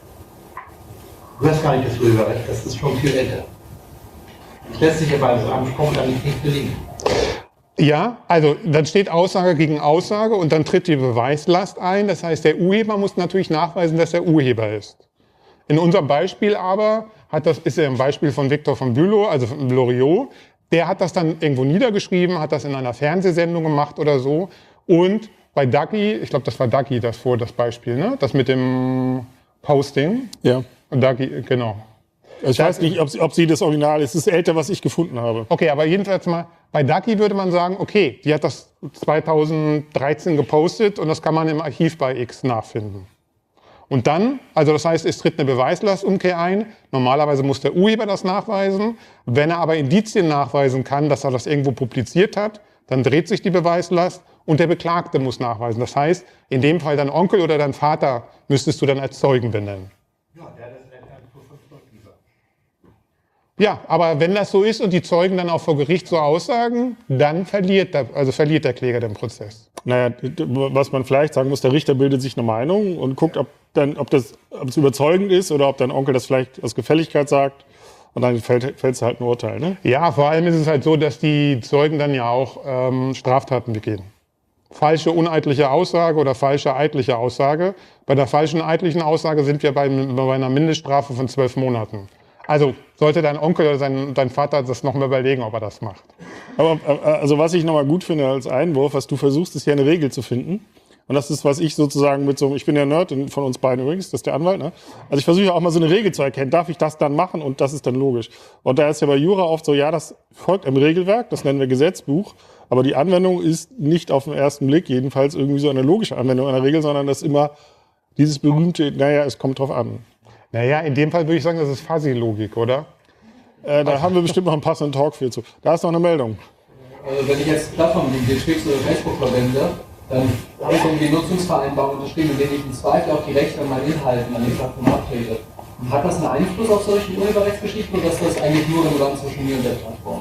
Du hast gar nicht das Urheberrecht, das ist schon viel älter. Das lässt sich aber also am Spruch eigentlich nicht belegen. Ja, also dann steht Aussage gegen Aussage und dann tritt die Beweislast ein. Das heißt, der Urheber muss natürlich nachweisen, dass er Urheber ist. In unserem Beispiel aber, hat das, ist ja ein Beispiel von Victor von Bülow, also von Loriot, der hat das dann irgendwo niedergeschrieben, hat das in einer Fernsehsendung gemacht oder so. Und bei Ducky, ich glaube, das war Ducky das vor, das Beispiel, ne? Das mit dem Posting. Ja. Und Ducky, genau. Ich weiß nicht, ob sie, ob sie das Original ist. Es ist älter, was ich gefunden habe. Okay, aber jedenfalls mal, bei Ducky würde man sagen, okay, die hat das zweitausenddreizehn gepostet und das kann man im Archiv bei X nachfinden. Und dann, also das heißt, es tritt eine Beweislastumkehr ein. Normalerweise muss der Urheber das nachweisen. Wenn er aber Indizien nachweisen kann, dass er das irgendwo publiziert hat, dann dreht sich die Beweislast und der Beklagte muss nachweisen. Das heißt, in dem Fall dein Onkel oder dein Vater müsstest du dann als Zeugen benennen. Ja, der hat das in der Kneipe vor fünf Stunden gesagt. Ja, aber wenn das so ist und die Zeugen dann auch vor Gericht so aussagen, dann verliert der, also verliert der Kläger den Prozess. Naja, was man vielleicht sagen muss, der Richter bildet sich eine Meinung und guckt, ob, dann, ob, das, ob es überzeugend ist oder ob dein Onkel das vielleicht aus Gefälligkeit sagt. Und dann fällt es halt ein Urteil, ne? Ja, vor allem ist es halt so, dass die Zeugen dann ja auch ähm, Straftaten begehen. Falsche uneidliche Aussage oder falsche eidliche Aussage. Bei der falschen eidlichen Aussage sind wir bei, bei einer Mindeststrafe von zwölf Monaten. Also sollte dein Onkel oder sein, dein Vater das noch mal überlegen, ob er das macht. Aber also was ich nochmal gut finde als Einwurf, was du versuchst, ist hier eine Regel zu finden. Und das ist, was ich sozusagen mit so, ich bin ja Nerd von uns beiden übrigens, das ist der Anwalt, ne? Also ich versuche ja auch mal so eine Regel zu erkennen, darf ich das dann machen und das ist dann logisch. Und da ist ja bei Jura oft so, ja, das folgt einem Regelwerk, das nennen wir Gesetzbuch, aber die Anwendung ist nicht auf den ersten Blick jedenfalls irgendwie so eine logische Anwendung einer Regel, sondern das ist immer dieses berühmte, naja, es kommt drauf an. Naja, in dem Fall würde ich sagen, das ist Fuzzy-Logik, oder? Äh, da haben wir bestimmt noch einen passenden Talk für zu. Da ist noch eine Meldung. Also wenn ich jetzt Plattformen wie Twix oder Facebook verwende, dann habe ich irgendwie Nutzungsvereinbarungen unterschrieben, in denen ich im Zweifel auch die Rechte an meinen Inhalten an den Plattformen abtrete. Und hat das einen Einfluss auf solche Urheberrechtsgeschichten oder ist das eigentlich nur relevant zwischen mir und der Plattform?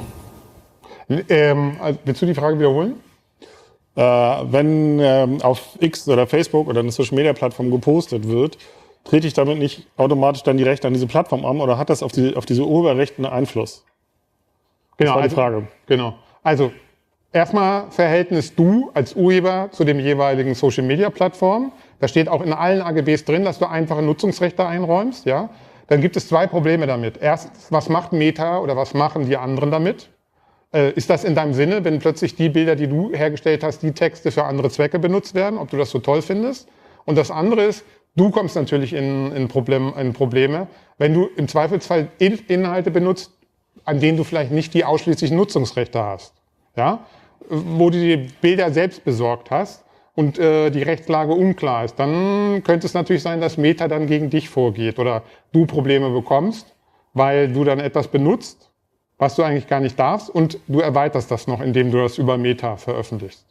Ähm, also, willst du die Frage wiederholen? Äh, wenn ähm, auf X oder Facebook oder eine Social-Media-Plattform gepostet wird, trete ich damit nicht automatisch dann die Rechte an diese Plattform an oder hat das auf, die, auf diese Urheberrechte einen Einfluss? Genau, war die also, Frage. Genau. Also erstmal Verhältnis du als Urheber zu dem jeweiligen Social-Media-Plattform. Da steht auch in allen A G Bs drin, dass du einfache Nutzungsrechte einräumst. Ja? Dann gibt es zwei Probleme damit. Erstens, was macht Meta oder was machen die anderen damit? Äh, ist das in deinem Sinne, wenn plötzlich die Bilder, die du hergestellt hast, die Texte für andere Zwecke benutzt werden, ob du das so toll findest? Und das andere ist, du kommst natürlich in, in, Problem, in Probleme, wenn du im Zweifelsfall in, Inhalte benutzt, an denen du vielleicht nicht die ausschließlichen Nutzungsrechte hast. Ja? Wo du die Bilder selbst besorgt hast und äh, die Rechtslage unklar ist, dann könnte es natürlich sein, dass Meta dann gegen dich vorgeht oder du Probleme bekommst, weil du dann etwas benutzt, was du eigentlich gar nicht darfst, und du erweiterst das noch, indem du das über Meta veröffentlichst.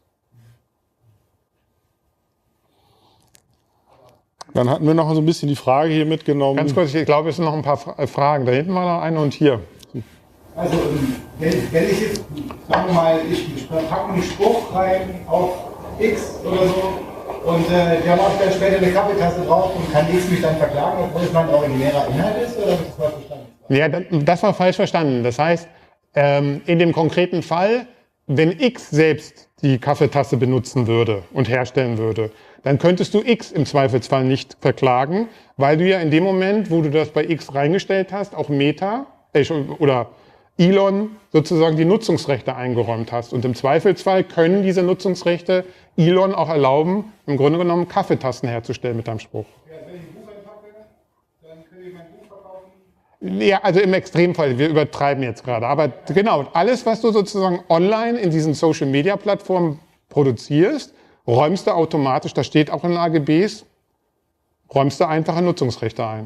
Dann hatten wir noch so ein bisschen die Frage hier mitgenommen. Ganz kurz, ich glaube, es sind noch ein paar Fragen. Da hinten war noch eine und hier. Also, wenn, wenn ich jetzt, sagen wir mal, ich packe einen Spruch rein auf X oder so und äh, der macht dann später eine Kaffeetasse drauf und kann X mich dann verklagen, obwohl es mein originärer Inhalt ist, oder habe ich das falsch verstanden? Ja, das war falsch verstanden. Das heißt, ähm, in dem konkreten Fall, wenn X selbst die Kaffeetasse benutzen würde und herstellen würde, dann könntest du X im Zweifelsfall nicht verklagen, weil du ja in dem Moment, wo du das bei X reingestellt hast, auch Meta äh, oder Elon sozusagen die Nutzungsrechte eingeräumt hast. Und im Zweifelsfall können diese Nutzungsrechte Elon auch erlauben, im Grunde genommen Kaffeetassen herzustellen mit deinem Spruch. Ja, wenn ich ein Buch einpacke, dann kann ich mein Buch verkaufen. Ja, also im Extremfall, wir übertreiben jetzt gerade. Aber genau, alles, was du sozusagen online in diesen Social-Media-Plattformen produzierst, räumst du automatisch, das steht auch in den A G Bs, räumst du einfache Nutzungsrechte ein.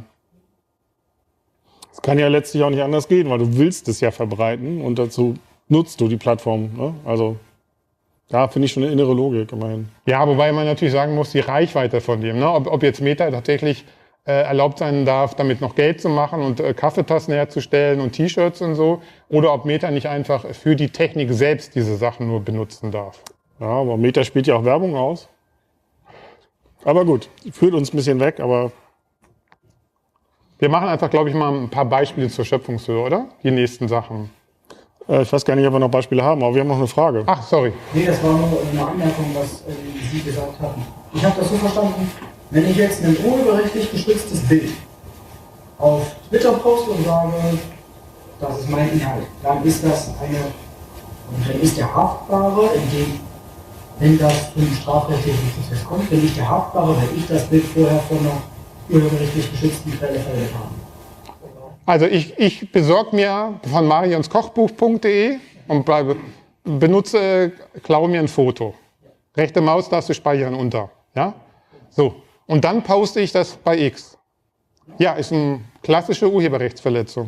Es kann ja letztlich auch nicht anders gehen, weil du willst es ja verbreiten und dazu nutzt du die Plattform. Ne? Also da finde ich schon eine innere Logik immerhin. Ja, wobei man natürlich sagen muss, die Reichweite von dem, ne? ob, ob jetzt Meta tatsächlich äh, erlaubt sein darf, damit noch Geld zu machen und äh, Kaffeetassen herzustellen und T-Shirts und so, oder ob Meta nicht einfach für die Technik selbst diese Sachen nur benutzen darf. Ja, aber Meta spielt ja auch Werbung aus. Aber gut, führt uns ein bisschen weg, aber wir machen einfach, glaube ich, mal ein paar Beispiele zur Schöpfungshöhe, oder? Die nächsten Sachen. äh, ich weiß gar nicht, ob wir noch Beispiele haben, aber wir haben noch eine Frage. Ach, sorry. Nee, das war nur eine Anmerkung, was äh, Sie gesagt hatten. Ich habe das so verstanden, wenn ich jetzt ein urheberrechtlich geschütztes Bild auf Twitter poste und sage, das ist mein Inhalt, dann ist das eine, und dann ist der Haftbare, in dem, wenn das zum strafrechtlichen Prozess kommt, wenn ich der Haftbare, weil ich das Bild vorher von einer urheberrechtlich geschützten Quelle verwendet habe. Also ich, ich besorge mir von marionskochbuch punkt de und bleibe, benutze, klaue mir ein Foto. Rechte Maustaste speichern unter. Ja? So. Und dann poste ich das bei X. Ja, ist eine klassische Urheberrechtsverletzung.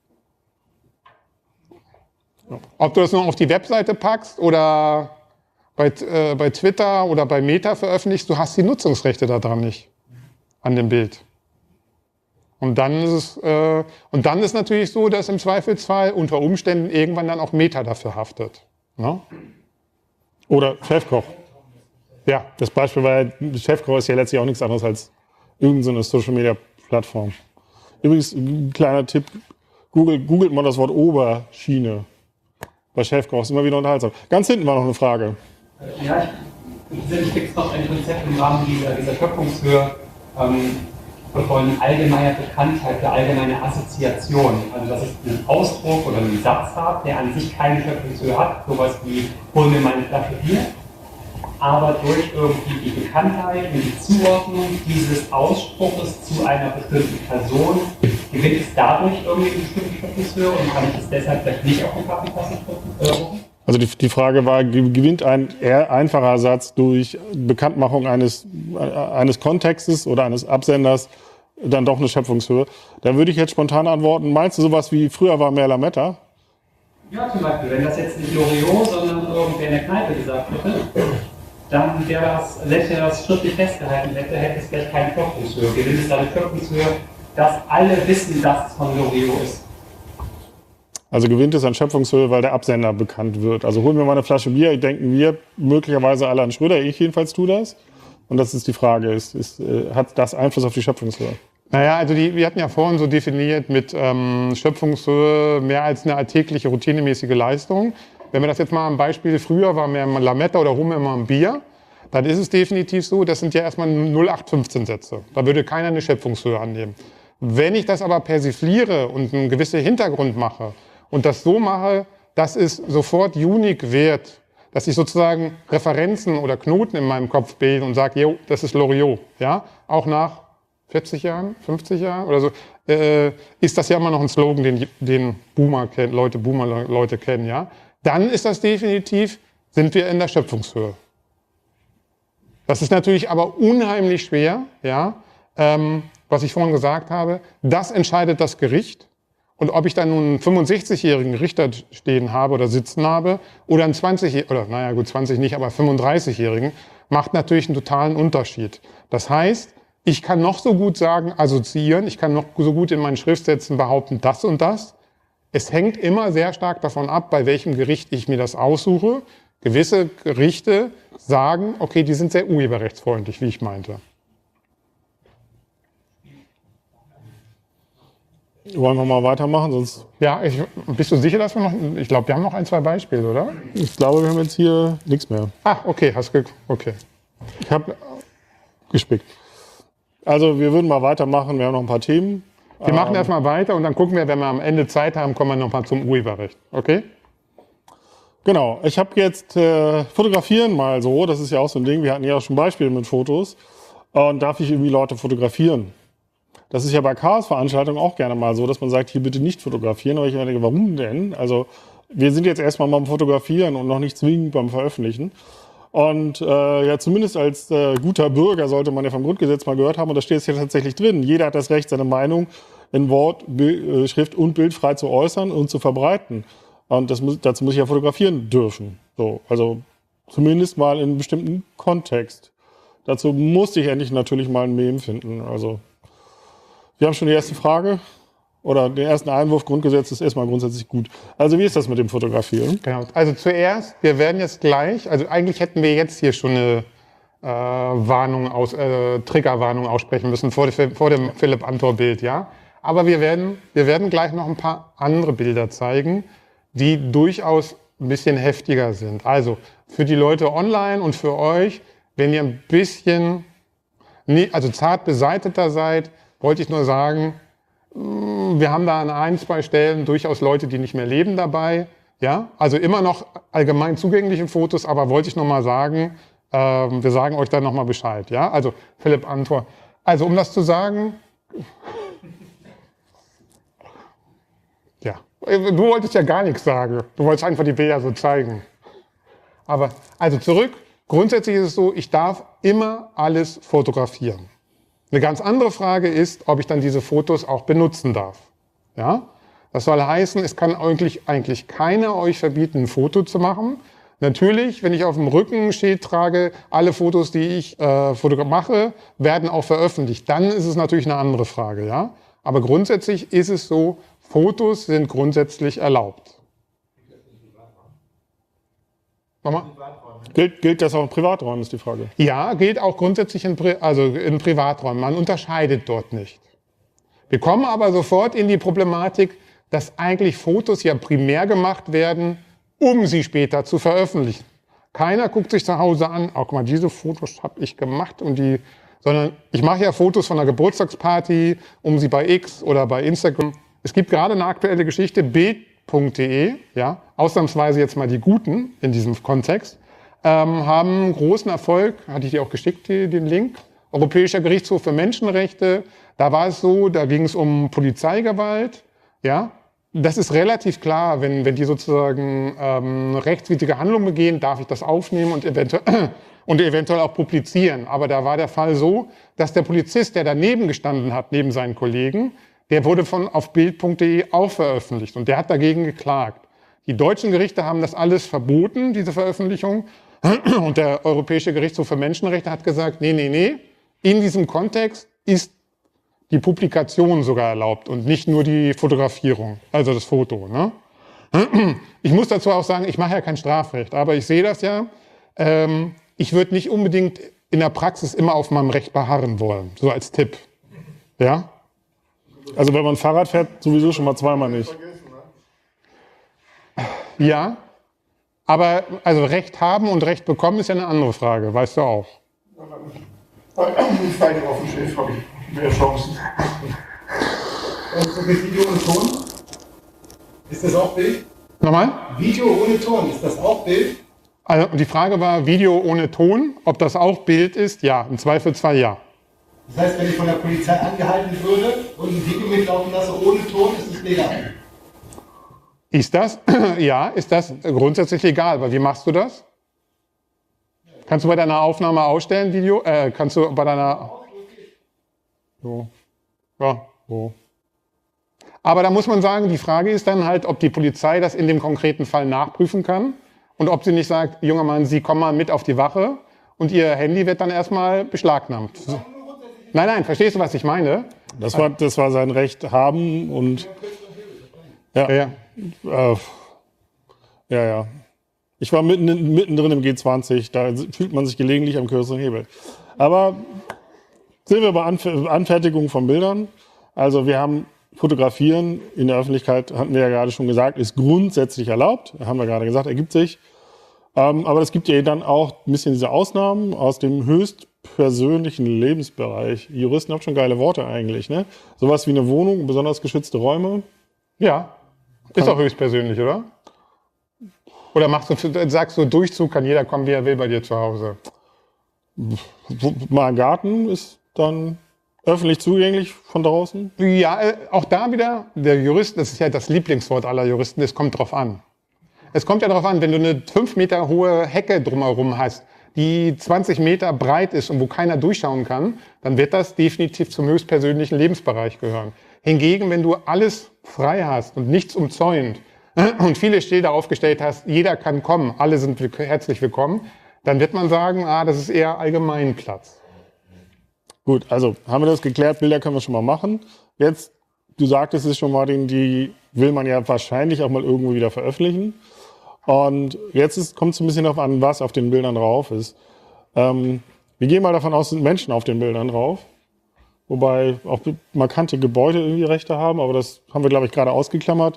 Ob du das nur auf die Webseite packst oder bei, äh, bei Twitter oder bei Meta veröffentlichst, du hast die Nutzungsrechte daran nicht, an dem Bild. Und dann ist es, äh, und dann ist natürlich so, dass im Zweifelsfall unter Umständen irgendwann dann auch Meta dafür haftet. Ne? Oder Chefkoch. Ja. Das Beispiel war, Chefkoch ist ja letztlich auch nichts anderes als irgendeine Social-Media-Plattform. Übrigens, ein kleiner Tipp, Google, googelt mal das Wort Oberschiene. Bei Chefkoch ist immer wieder unterhaltsam. Ganz hinten war noch eine Frage. Ja, ich sicherlich gibt es noch ein Konzept im Rahmen dieser, dieser Schöpfungshöhe ähm, von allgemeiner Bekanntheit, für allgemeine Assoziation. Also dass es einen Ausdruck oder einen Satz hat, der an sich keine Schöpfungshöhe hat, sowas wie hol mir meine Flasche Bier, aber durch irgendwie die Bekanntheit und die Zuordnung dieses Ausspruches zu einer bestimmten Person gewinnt es dadurch irgendwie eine bestimmte Schöpfungshöhe und kann ich es deshalb vielleicht nicht auf die Kaffeetasse drucken? Also die, die Frage war, gewinnt ein eher einfacher Satz durch Bekanntmachung eines, eines Kontextes oder eines Absenders dann doch eine Schöpfungshöhe? Da würde ich jetzt spontan antworten, meinst du sowas wie früher war mehr Lametta? Ja, zum Beispiel, wenn das jetzt nicht Loriot, sondern irgendwer in der Kneipe gesagt hätte, dann wäre das, selbst wenn er das schriftlich festgehalten hätte, hätte es vielleicht keine Schöpfungshöhe. Gewinnt es eine Schöpfungshöhe, dass alle wissen, dass es von Loriot ist. Also gewinnt es an Schöpfungshöhe, weil der Absender bekannt wird. Also holen wir mal eine Flasche Bier, denken wir möglicherweise alle an Schröder, ich jedenfalls tue das. Und das ist die Frage, ist, ist, hat das Einfluss auf die Schöpfungshöhe? Naja, also die, wir hatten ja vorhin so definiert mit ähm, Schöpfungshöhe mehr als eine alltägliche, routinemäßige Leistung. Wenn wir das jetzt mal am Beispiel, früher war mehr Lametta oder Rum immer ein Bier, dann ist es definitiv so, das sind ja erstmal null acht fünfzehn Sätze. Da würde keiner eine Schöpfungshöhe annehmen. Wenn ich das aber persifliere und einen gewissen Hintergrund mache und das so mache, dass es sofort unique wird, dass ich sozusagen Referenzen oder Knoten in meinem Kopf bilde und sage, jo, das ist Loriot, ja, auch nach vierzig Jahren, fünfzig Jahren oder so, äh, ist das ja immer noch ein Slogan, den, den Boomer kennt, Leute, Boomer-Leute kennen, ja. Dann ist das definitiv, sind wir in der Schöpfungshöhe. Das ist natürlich aber unheimlich schwer, ja, ähm, was ich vorhin gesagt habe. Das entscheidet das Gericht. Und ob ich dann nun einen fünfundsechzigjährigen Richter stehen habe oder sitzen habe oder einen zwanzig, oder naja gut, zwanzig nicht, aber fünfunddreißigjährigen, macht natürlich einen totalen Unterschied. Das heißt, ich kann noch so gut sagen, assoziieren, ich kann noch so gut in meinen Schriftsätzen behaupten, das und das. Es hängt immer sehr stark davon ab, bei welchem Gericht ich mir das aussuche. Gewisse Gerichte sagen, okay, die sind sehr urheberrechtsfreundlich, wie ich meinte. Wollen wir mal weitermachen? Sonst Ja, ich, bist du sicher, dass wir noch, ich glaube, wir haben noch ein, zwei Beispiele, oder? ich glaube, wir haben jetzt hier nichts mehr. Ah, okay, hast du, okay. Ich habe gespickt. Also wir würden mal weitermachen. Wir haben noch ein paar Themen. Wir machen erstmal weiter und dann gucken wir, wenn wir am Ende Zeit haben, kommen wir nochmal zum Urheberrecht. Okay? Genau. Ich habe jetzt äh, Fotografieren mal so. Das ist ja auch so ein Ding. Wir hatten ja auch schon Beispiele mit Fotos. Und darf ich irgendwie Leute fotografieren? Das ist ja bei Chaos-Veranstaltungen auch gerne mal so, dass man sagt, hier bitte nicht fotografieren. Aber ich denke, warum denn? Also wir sind jetzt erstmal beim Fotografieren und noch nicht zwingend beim Veröffentlichen. Und äh, ja, zumindest als äh, guter Bürger sollte man ja vom Grundgesetz mal gehört haben, und da steht es ja tatsächlich drin, jeder hat das Recht, seine Meinung in Wort, Bild, äh, Schrift und Bild frei zu äußern und zu verbreiten. Und das muss, dazu muss ich ja fotografieren dürfen. So, also zumindest mal in einem bestimmten Kontext. Dazu musste ich endlich natürlich mal ein Mem finden. Also wir haben schon die erste Frage. Oder den ersten Einwurf, Grundgesetz ist erstmal grundsätzlich gut. Also wie ist das mit dem Fotografieren? Genau. Also zuerst, wir werden jetzt gleich, also eigentlich hätten wir jetzt hier schon eine äh, Warnung aus, äh, Triggerwarnung aussprechen müssen vor, de, vor dem Philipp-Amthor-Bild, ja. Aber wir werden, wir werden gleich noch ein paar andere Bilder zeigen, die durchaus ein bisschen heftiger sind. Also für die Leute online und für euch, wenn ihr ein bisschen, also zart beseiteter seid, wollte ich nur sagen, wir haben da an ein, zwei Stellen durchaus Leute, die nicht mehr leben dabei. Ja, also immer noch allgemein zugängliche Fotos, aber wollte ich noch mal sagen, äh, wir sagen euch dann noch mal Bescheid. Ja, also Philipp Amthor. Also um das zu sagen, ja, du wolltest ja gar nichts sagen. Du wolltest einfach die Bilder so zeigen. Aber also zurück. Grundsätzlich ist es so, ich darf immer alles fotografieren. Eine ganz andere Frage ist, ob ich dann diese Fotos auch benutzen darf. Ja? Das soll heißen, es kann eigentlich, eigentlich keiner euch verbieten, ein Foto zu machen. Natürlich, wenn ich auf dem Rücken ein Schild trage, alle Fotos, die ich äh, mache, werden auch veröffentlicht. Dann ist es natürlich eine andere Frage. Ja? Aber grundsätzlich ist es so, Fotos sind grundsätzlich erlaubt. Nochmal? Gilt, gilt das auch in Privaträumen, ist die Frage. Ja, gilt auch grundsätzlich in, Pri also in Privaträumen. Man unterscheidet dort nicht. Wir kommen aber sofort in die Problematik, dass eigentlich Fotos ja primär gemacht werden, um sie später zu veröffentlichen. Keiner guckt sich zu Hause an, auch mal diese Fotos habe ich gemacht, und die, sondern ich mache ja Fotos von einer Geburtstagsparty, um sie bei X oder bei Instagram. Es gibt gerade eine aktuelle Geschichte, bild punkt de, ja, ausnahmsweise jetzt mal die Guten in diesem Kontext, ähm, haben großen Erfolg, hatte ich dir auch geschickt, die, den Link, Europäischer Gerichtshof für Menschenrechte. Da war es so, da ging es um Polizeigewalt, ja. Das ist relativ klar, wenn, wenn die sozusagen ähm, rechtswidrige Handlungen begehen, darf ich das aufnehmen und eventuell, und eventuell auch publizieren. Aber da war der Fall so, dass der Polizist, der daneben gestanden hat, neben seinen Kollegen, der wurde von auf bild punkt de auch veröffentlicht und der hat dagegen geklagt. Die deutschen Gerichte haben das alles verboten, diese Veröffentlichung. Und der Europäische Gerichtshof für Menschenrechte hat gesagt, nee, nee, nee, in diesem Kontext ist die Publikation sogar erlaubt und nicht nur die Fotografierung, also das Foto. Ne? Ich muss dazu auch sagen, ich mache ja kein Strafrecht, aber ich sehe das ja. Ähm, ich würde nicht unbedingt in der Praxis immer auf meinem Recht beharren wollen, so als Tipp. Ja? Also wenn man Fahrrad fährt, sowieso schon mal zweimal nicht. Ja, aber also Recht haben und Recht bekommen ist ja eine andere Frage, weißt du auch. Ich fahre auf dem Schiff, habe ich mehr Chancen. Und so mit Video und Ton? Ist das auch Bild? Nochmal? Video ohne Ton, ist das auch Bild? Also die Frage war Video ohne Ton, ob das auch Bild ist? Ja, im Zweifelsfall ja. Das heißt, wenn ich von der Polizei angehalten würde und ein Video mitlaufen lasse ohne Ton, ist es legal? Ist das? Ja, ist das grundsätzlich legal. Aber wie machst du das? Kannst du bei deiner Aufnahme ausstellen, Video? Äh, kannst du bei deiner... So. Ja, so. Aber da muss man sagen, die Frage ist dann halt, ob die Polizei das in dem konkreten Fall nachprüfen kann und ob sie nicht sagt, junger Mann, Sie kommen mal mit auf die Wache und Ihr Handy wird dann erstmal beschlagnahmt. So. Nein, nein, verstehst du, was ich meine? Das war, das war sein Recht haben und ja, Ja. äh, ja, ja. Ich war mitten, mittendrin im G zwanzig, da fühlt man sich gelegentlich am kürzeren Hebel. Aber sind wir bei Anf Anfertigung von Bildern. Also wir haben Fotografieren in der Öffentlichkeit, hatten wir ja gerade schon gesagt, ist grundsätzlich erlaubt. Haben wir gerade gesagt, ergibt sich. Ähm, aber es gibt ja dann auch ein bisschen diese Ausnahmen aus dem höchstpersönlichen Lebensbereich. Die Juristen haben schon geile Worte eigentlich, ne? Sowas wie eine Wohnung, besonders geschützte Räume. Ja, ist auch höchstpersönlich, oder? Oder machst du, sagst du, Durchzug kann jeder kommen, wie er will bei dir zu Hause? Mal ein Garten ist dann öffentlich zugänglich von draußen? Ja, äh, auch da wieder, der Jurist, das ist ja das Lieblingswort aller Juristen, es kommt drauf an. Es kommt ja darauf an, wenn du eine fünf Meter hohe Hecke drumherum hast, die zwanzig Meter breit ist und wo keiner durchschauen kann, dann wird das definitiv zum höchstpersönlichen Lebensbereich gehören. Hingegen, wenn du alles frei hast und nichts umzäunt und viele Schilder aufgestellt hast, jeder kann kommen, alle sind herzlich willkommen, dann wird man sagen, ah, das ist eher Allgemeinplatz. Gut, also haben wir das geklärt, Bilder können wir schon mal machen. Jetzt, du sagtest es schon, Martin, die will man ja wahrscheinlich auch mal irgendwo wieder veröffentlichen. Und jetzt kommt es ein bisschen darauf an, was auf den Bildern drauf ist. Ähm, wir gehen mal davon aus, es sind Menschen auf den Bildern drauf. Wobei auch markante Gebäude irgendwie Rechte haben, aber das haben wir, glaube ich, gerade ausgeklammert.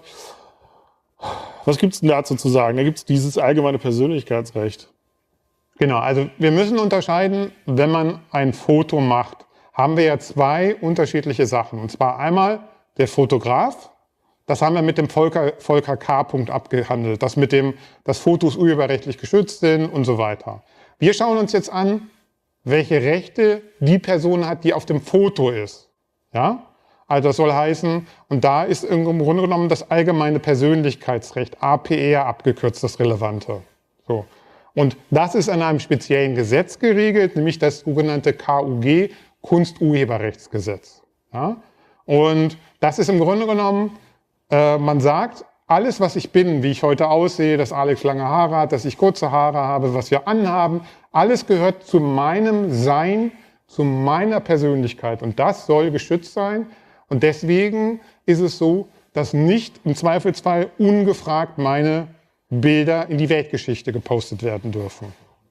Was gibt es denn dazu zu sagen? Da gibt es dieses allgemeine Persönlichkeitsrecht. Genau, also wir müssen unterscheiden, wenn man ein Foto macht, haben wir ja zwei unterschiedliche Sachen. Und zwar einmal der Fotograf, das haben wir mit dem Volker, Volker K. abgehandelt, das mit dem, dass Fotos urheberrechtlich geschützt sind und so weiter. Wir schauen uns jetzt an, welche Rechte die Person hat, die auf dem Foto ist. Ja? Also das soll heißen, und da ist im Grunde genommen das allgemeine Persönlichkeitsrecht, A P R abgekürzt, das Relevante. So. Und das ist in einem speziellen Gesetz geregelt, nämlich das sogenannte K U G, Kunsturheberrechtsgesetz. Ja? Und das ist im Grunde genommen, äh, man sagt, alles, was ich bin, wie ich heute aussehe, dass Alex lange Haare hat, dass ich kurze Haare habe, was wir anhaben, alles gehört zu meinem Sein, zu meiner Persönlichkeit. Und das soll geschützt sein. Und deswegen ist es so, dass nicht im Zweifelsfall ungefragt meine Bilder in die Weltgeschichte gepostet werden dürfen.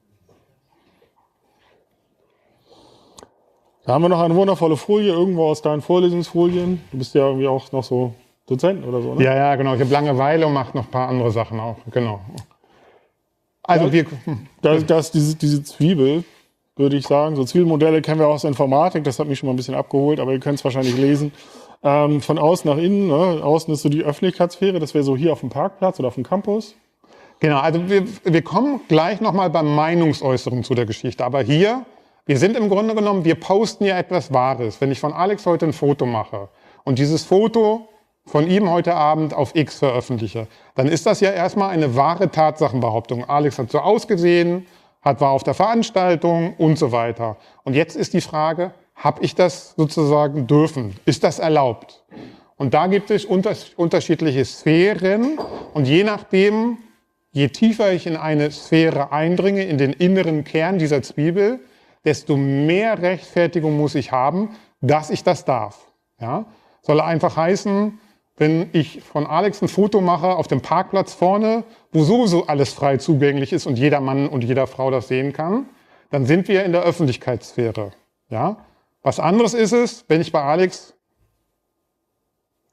Da haben wir noch eine wundervolle Folie, irgendwo aus deinen Vorlesungsfolien. Du bist ja irgendwie auch noch so Dozent oder so, ne? Ja, ja, genau. Ich habe Langeweile und mache noch ein paar andere Sachen auch. Genau. Also ja, wir... Das, das, diese, diese Zwiebel, würde ich sagen. So Zwiebelmodelle kennen wir auch aus der Informatik. Das hat mich schon mal ein bisschen abgeholt, aber ihr könnt es wahrscheinlich lesen. Ähm, von außen nach innen. Ne? Außen ist so die Öffentlichkeitssphäre. Das wäre so hier auf dem Parkplatz oder auf dem Campus. Genau, also wir, wir kommen gleich nochmal beim Meinungsäußeren zu der Geschichte. Aber hier, wir sind im Grunde genommen, wir posten ja etwas Wahres. Wenn ich von Alex heute ein Foto mache und dieses Foto von ihm heute Abend auf X veröffentliche, dann ist das ja erstmal eine wahre Tatsachenbehauptung. Alex hat so ausgesehen, hat, war auf der Veranstaltung und so weiter. Und jetzt ist die Frage, habe ich das sozusagen dürfen? Ist das erlaubt? Und da gibt es unter, unterschiedliche Sphären und je nachdem, je tiefer ich in eine Sphäre eindringe, in den inneren Kern dieser Zwiebel, desto mehr Rechtfertigung muss ich haben, dass ich das darf. Ja? Soll einfach heißen, wenn ich von Alex ein Foto mache auf dem Parkplatz vorne, wo sowieso alles frei zugänglich ist und jeder Mann und jeder Frau das sehen kann, dann sind wir in der Öffentlichkeitssphäre. Ja? Was anderes ist es, wenn ich bei Alex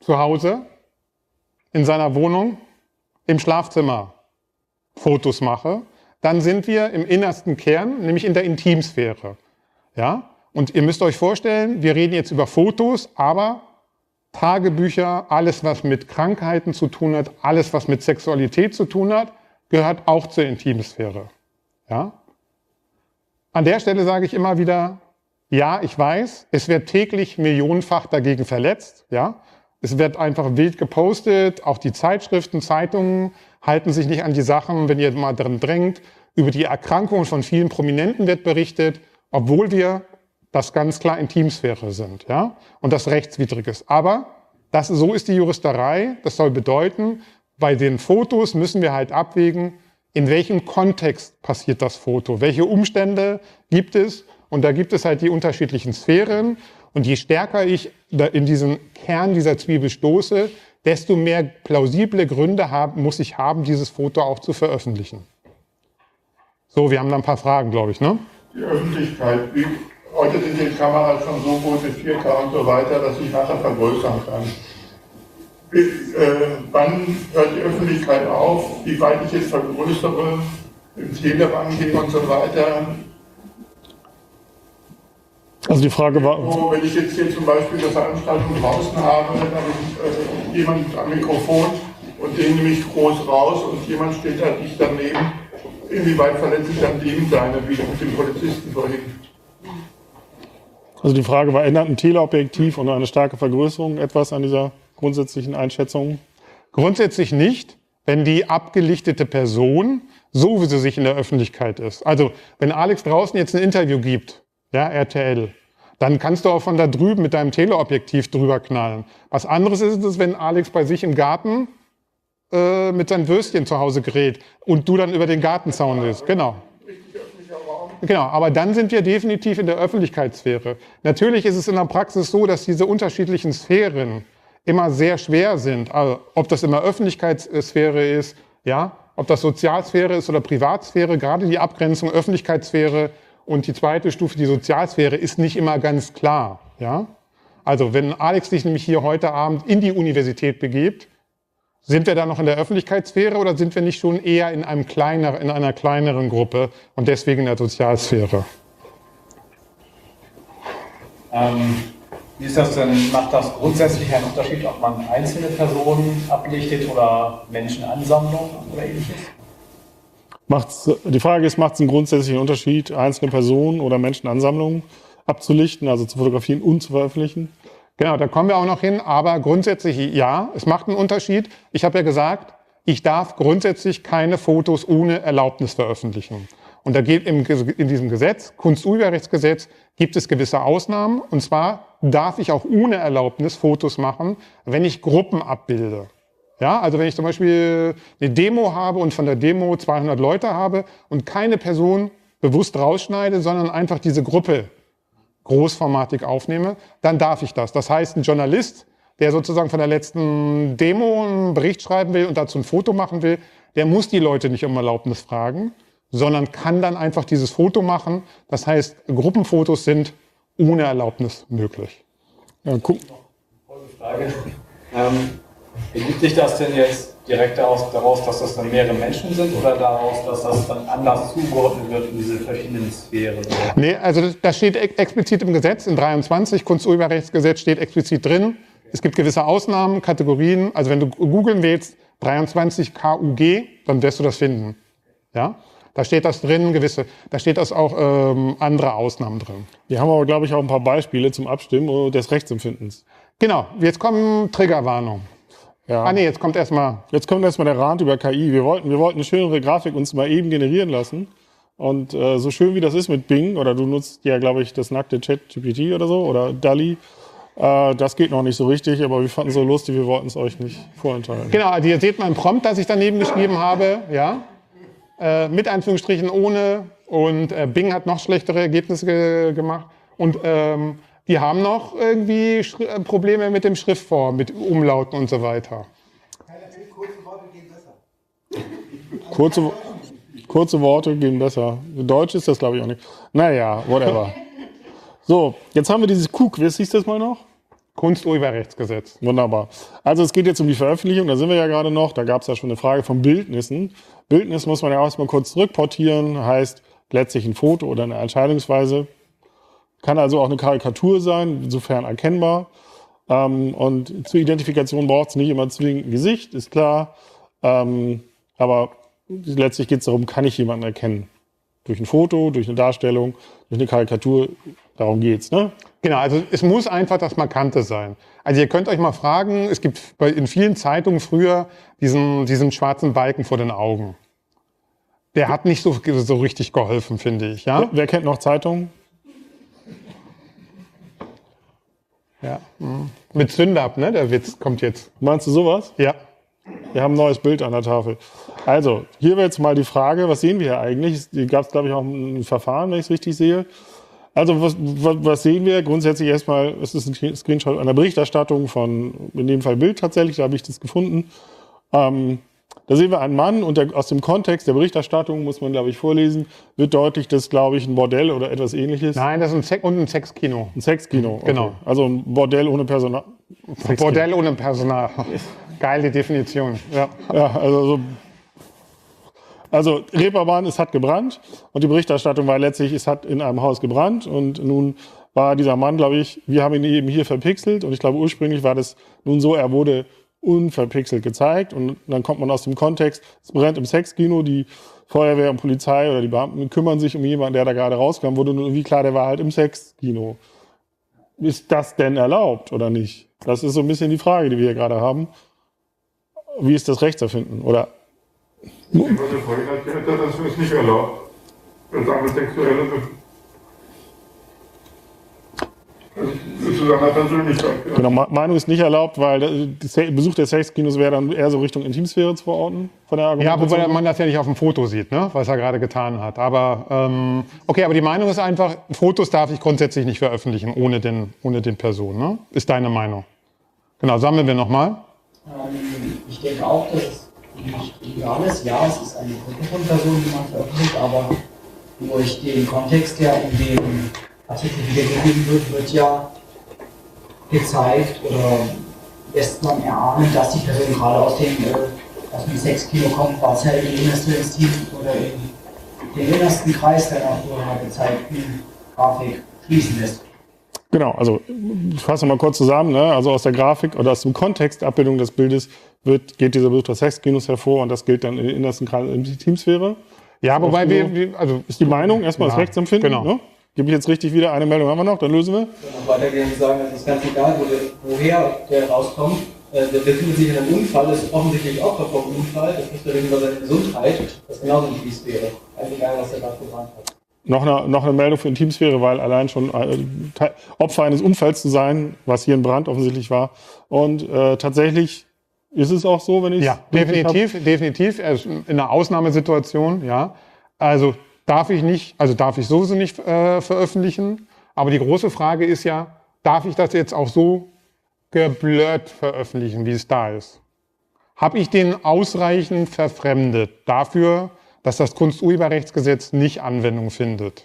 zu Hause, in seiner Wohnung, im Schlafzimmer Fotos mache, dann sind wir im innersten Kern, nämlich in der Intimsphäre. Ja? Und ihr müsst euch vorstellen, wir reden jetzt über Fotos, aber Tagebücher, alles was mit Krankheiten zu tun hat, alles was mit Sexualität zu tun hat, gehört auch zur Intimsphäre. Ja? An der Stelle sage ich immer wieder, ja, ich weiß, es wird täglich millionenfach dagegen verletzt. Ja? Es wird einfach wild gepostet, auch die Zeitschriften, Zeitungen halten sich nicht an die Sachen, wenn ihr mal drin drängt. Über die Erkrankungen von vielen Prominenten wird berichtet, obwohl wir das ganz klar Intimsphäre sind, ja, und das rechtswidrig ist. Aber das, so ist die Juristerei. Das soll bedeuten, bei den Fotos müssen wir halt abwägen, in welchem Kontext passiert das Foto, welche Umstände gibt es. Und da gibt es halt die unterschiedlichen Sphären. Und je stärker ich in diesen Kern dieser Zwiebel stoße, desto mehr plausible Gründe haben, muss ich haben, dieses Foto auch zu veröffentlichen. So, wir haben da ein paar Fragen, glaube ich, ne? Die Öffentlichkeit, wie, heute sind die Kameras schon so gut mit vier K und so weiter, dass ich nachher vergrößern kann. Wie, äh, wann hört die Öffentlichkeit auf? Wie weit ich jetzt vergrößere, im Telefon gehe und so weiter? Also die Frage war... So, wenn ich jetzt hier zum Beispiel eine Veranstaltung draußen habe, dann habe ich äh, jemand am Mikrofon und den nehme ich groß raus und jemand steht da dicht daneben. Inwieweit verletzt sich dann dem seine, wie mit dem Polizisten vorhin? Also die Frage war, ändert ein Teleobjektiv und eine starke Vergrößerung etwas an dieser grundsätzlichen Einschätzung? Grundsätzlich nicht, wenn die abgelichtete Person so, wie sie sich in der Öffentlichkeit ist. Also wenn Alex draußen jetzt ein Interview gibt, ja, R T L, dann kannst du auch von da drüben mit deinem Teleobjektiv drüber knallen. Was anderes ist es, wenn Alex bei sich im Garten äh, mit seinem Würstchen zu Hause gerät und du dann über den Gartenzaun bist. Genau. Genau, aber dann sind wir definitiv in der Öffentlichkeitssphäre. Natürlich ist es in der Praxis so, dass diese unterschiedlichen Sphären immer sehr schwer sind. Also, ob das immer Öffentlichkeitssphäre ist, ja, ob das Sozialsphäre ist oder Privatsphäre, gerade die Abgrenzung Öffentlichkeitssphäre und die zweite Stufe, die Sozialsphäre, ist nicht immer ganz klar. Ja? Also wenn Alex sich nämlich hier heute Abend in die Universität begibt, sind wir da noch in der Öffentlichkeitssphäre oder sind wir nicht schon eher in, einem kleiner, in einer kleineren Gruppe und deswegen in der Sozialsphäre? Ähm, wie ist das denn? Macht das grundsätzlich einen Unterschied, ob man einzelne Personen ablichtet oder Menschenansammlungen oder ähnliches? Macht's, die Frage ist, macht es einen grundsätzlichen Unterschied, einzelne Personen oder Menschenansammlungen abzulichten, also zu fotografieren und zu veröffentlichen? Genau, da kommen wir auch noch hin, aber grundsätzlich ja, es macht einen Unterschied. Ich habe ja gesagt, ich darf grundsätzlich keine Fotos ohne Erlaubnis veröffentlichen. Und da geht im, in diesem Gesetz, Kunsturheberrechtsgesetz, gibt es gewisse Ausnahmen. Und zwar darf ich auch ohne Erlaubnis Fotos machen, wenn ich Gruppen abbilde. Ja, also wenn ich zum Beispiel eine Demo habe und von der Demo zweihundert Leute habe und keine Person bewusst rausschneide, sondern einfach diese Gruppe großformatig aufnehme, dann darf ich das. Das heißt, ein Journalist, der sozusagen von der letzten Demo einen Bericht schreiben will und dazu ein Foto machen will, der muss die Leute nicht um Erlaubnis fragen, sondern kann dann einfach dieses Foto machen. Das heißt, Gruppenfotos sind ohne Erlaubnis möglich. Ja, guck. Folgefrage. Ähm, ergibt sich das denn jetzt direkt daraus, daraus, dass das dann mehrere Menschen sind oder daraus, dass das dann anders zugeordnet wird in diese verschiedenen Sphären? Nee, also das steht explizit im Gesetz, in dreiundzwanzig, Kunsturheberrechtsgesetz steht explizit drin. Es gibt gewisse Ausnahmen, Kategorien. Also wenn du googeln willst, dreiundzwanzig K U G, dann wirst du das finden. Ja? Da steht das drin, gewisse, da steht das auch ähm, andere Ausnahmen drin. Wir haben aber, glaube ich, auch ein paar Beispiele zum Abstimmen des Rechtsempfindens. Genau, jetzt kommen Triggerwarnungen. Ja. Ah nee, jetzt kommt erstmal. Jetzt kommt erstmal der Rat über K I. Wir wollten, wir wollten eine schönere Grafik uns mal eben generieren lassen. Und äh, so schön wie das ist mit Bing, oder du nutzt ja, glaube ich, das nackte ChatGPT oder so, oder DALL-E, äh, das geht noch nicht so richtig, aber wir fanden es so lustig, wir wollten es euch nicht vorenthalten. Genau, also ihr seht meinen Prompt, das ich daneben geschrieben habe, ja, äh, mit Anführungsstrichen ohne, und äh, Bing hat noch schlechtere Ergebnisse ge gemacht. Und ähm, die haben noch irgendwie Schri Probleme mit dem Schriftform, mit Umlauten und so weiter. Kurze Worte gehen besser. Kurze, kurze Worte gehen besser. Deutsch ist das, glaube ich, auch nicht. Naja, whatever. So, jetzt haben wir dieses Q-Quiz, hieß das mal noch? Kunsturheberrechtsgesetz. Wunderbar. Also es geht jetzt um die Veröffentlichung, da sind wir ja gerade noch, da gab es ja schon eine Frage von Bildnissen. Bildnis muss man ja erstmal kurz zurückportieren, heißt letztlich ein Foto oder eine Entscheidungsweise. Kann also auch eine Karikatur sein, insofern erkennbar. Ähm, und zur Identifikation braucht es nicht immer zwingend ein Gesicht, ist klar. Ähm, aber letztlich geht es darum, kann ich jemanden erkennen? Durch ein Foto, durch eine Darstellung, durch eine Karikatur, darum geht's, ne? Genau, also es muss einfach das Markante sein. Also ihr könnt euch mal fragen, es gibt bei, in vielen Zeitungen früher diesen, diesen schwarzen Balken vor den Augen. Der hat nicht so, so richtig geholfen, finde ich. Ja? Wer kennt noch Zeitungen? Ja. Mhm. Mit Zündab, ne? Der Witz kommt jetzt. Meinst du sowas? Ja. Wir haben ein neues Bild an der Tafel. Also, hier wäre jetzt mal die Frage, was sehen wir hier eigentlich? Hier gab es, glaube ich, auch ein Verfahren, wenn ich es richtig sehe. Also, was, was, was sehen wir? Grundsätzlich erstmal, es ist ein Screenshot einer Berichterstattung von, in dem Fall Bild tatsächlich, da habe ich das gefunden. Ähm, da sehen wir einen Mann und der, aus dem Kontext der Berichterstattung, muss man, glaube ich, vorlesen, wird deutlich, dass, glaube ich, ein Bordell oder etwas Ähnliches. Nein, das ist ein Sex- und ein Sexkino. Ein Sexkino, okay. Genau. Also ein Bordell ohne Personal. Sexkino. Bordell ohne Personal. Geile Definition. Ja, ja also so. Also Reeperbahn, es hat gebrannt und die Berichterstattung war letztlich, es hat in einem Haus gebrannt und nun war dieser Mann, glaube ich, wir haben ihn eben hier verpixelt und ich glaube ursprünglich war das nun so, er wurde unverpixelt gezeigt und dann kommt man aus dem Kontext, es brennt im Sexkino, die Feuerwehr und Polizei oder die Beamten kümmern sich um jemanden, der da gerade rauskam, wurde nun irgendwie klar, der war halt im Sexkino. Ist das denn erlaubt oder nicht? Das ist so ein bisschen die Frage, die wir hier gerade haben. Wie ist das Rechtserfinden? Oder Die Volksrecht, das ist nicht erlaubt. Das sagen wir sexuelle zu seiner Persönlichkeit. Genau, Meinung ist nicht erlaubt, weil der Besuch des Sexkinos wäre dann eher so Richtung Intimsphäre zu verorten. Von der ja, wobei man das ja nicht auf dem Foto sieht, ne? Was er gerade getan hat. Aber ähm, okay, aber die Meinung ist einfach, Fotos darf ich grundsätzlich nicht veröffentlichen ohne den, ohne den Person. Ne? Ist deine Meinung. Genau, sammeln wir nochmal. Ähm, ich denke auch, dass es nicht illegal ist. Ja, es ist eine Gruppe von Personen, die man veröffentlicht, aber durch den Kontext, der in dem Artikel wiedergegeben wird, wird ja gezeigt oder lässt man erahnen, dass die Person gerade aus dem, äh, aus dem Sexkino kommt, was ja in den innersten Team oder in den innersten Kreis der nach vorher gezeigten Grafik schließen lässt. Genau, also ich fasse mal kurz zusammen, ne? Also aus der Grafik oder aus dem Kontext der Abbildung des Bildes wird, geht dieser Besuch des Sexkinos hervor und das gilt dann in den innersten Kreis in die Teamsphäre. Ja, wobei wir, wir, also ist die Meinung, erstmal ja, das Rechtsempfinden, genau. Ne? Gebe ich jetzt richtig wieder, eine Meldung haben wir noch, dann lösen wir. Ich kann noch weitergehen und sagen, es ist ganz egal, wo der, woher der rauskommt. Der befindet sich in einem Unfall, das ist offensichtlich Opfer vom Unfall, das ist über seine Gesundheit, das ist genauso ein Schließ wäre. Also egal, was er da gebrannt hat. Noch eine, noch eine Meldung für Intimsphäre, weil allein schon äh, Opfer eines Unfalls zu sein, was hier ein Brand offensichtlich war. Und äh, tatsächlich ist es auch so, wenn ich ja, definitiv, hab. definitiv, in einer Ausnahmesituation, ja. Also darf ich nicht, also darf ich sowieso nicht äh, veröffentlichen. Aber die große Frage ist ja, darf ich das jetzt auch so geblurrt veröffentlichen, wie es da ist? Habe ich den ausreichend verfremdet dafür, dass das Kunsturheberrechtsgesetz nicht Anwendung findet?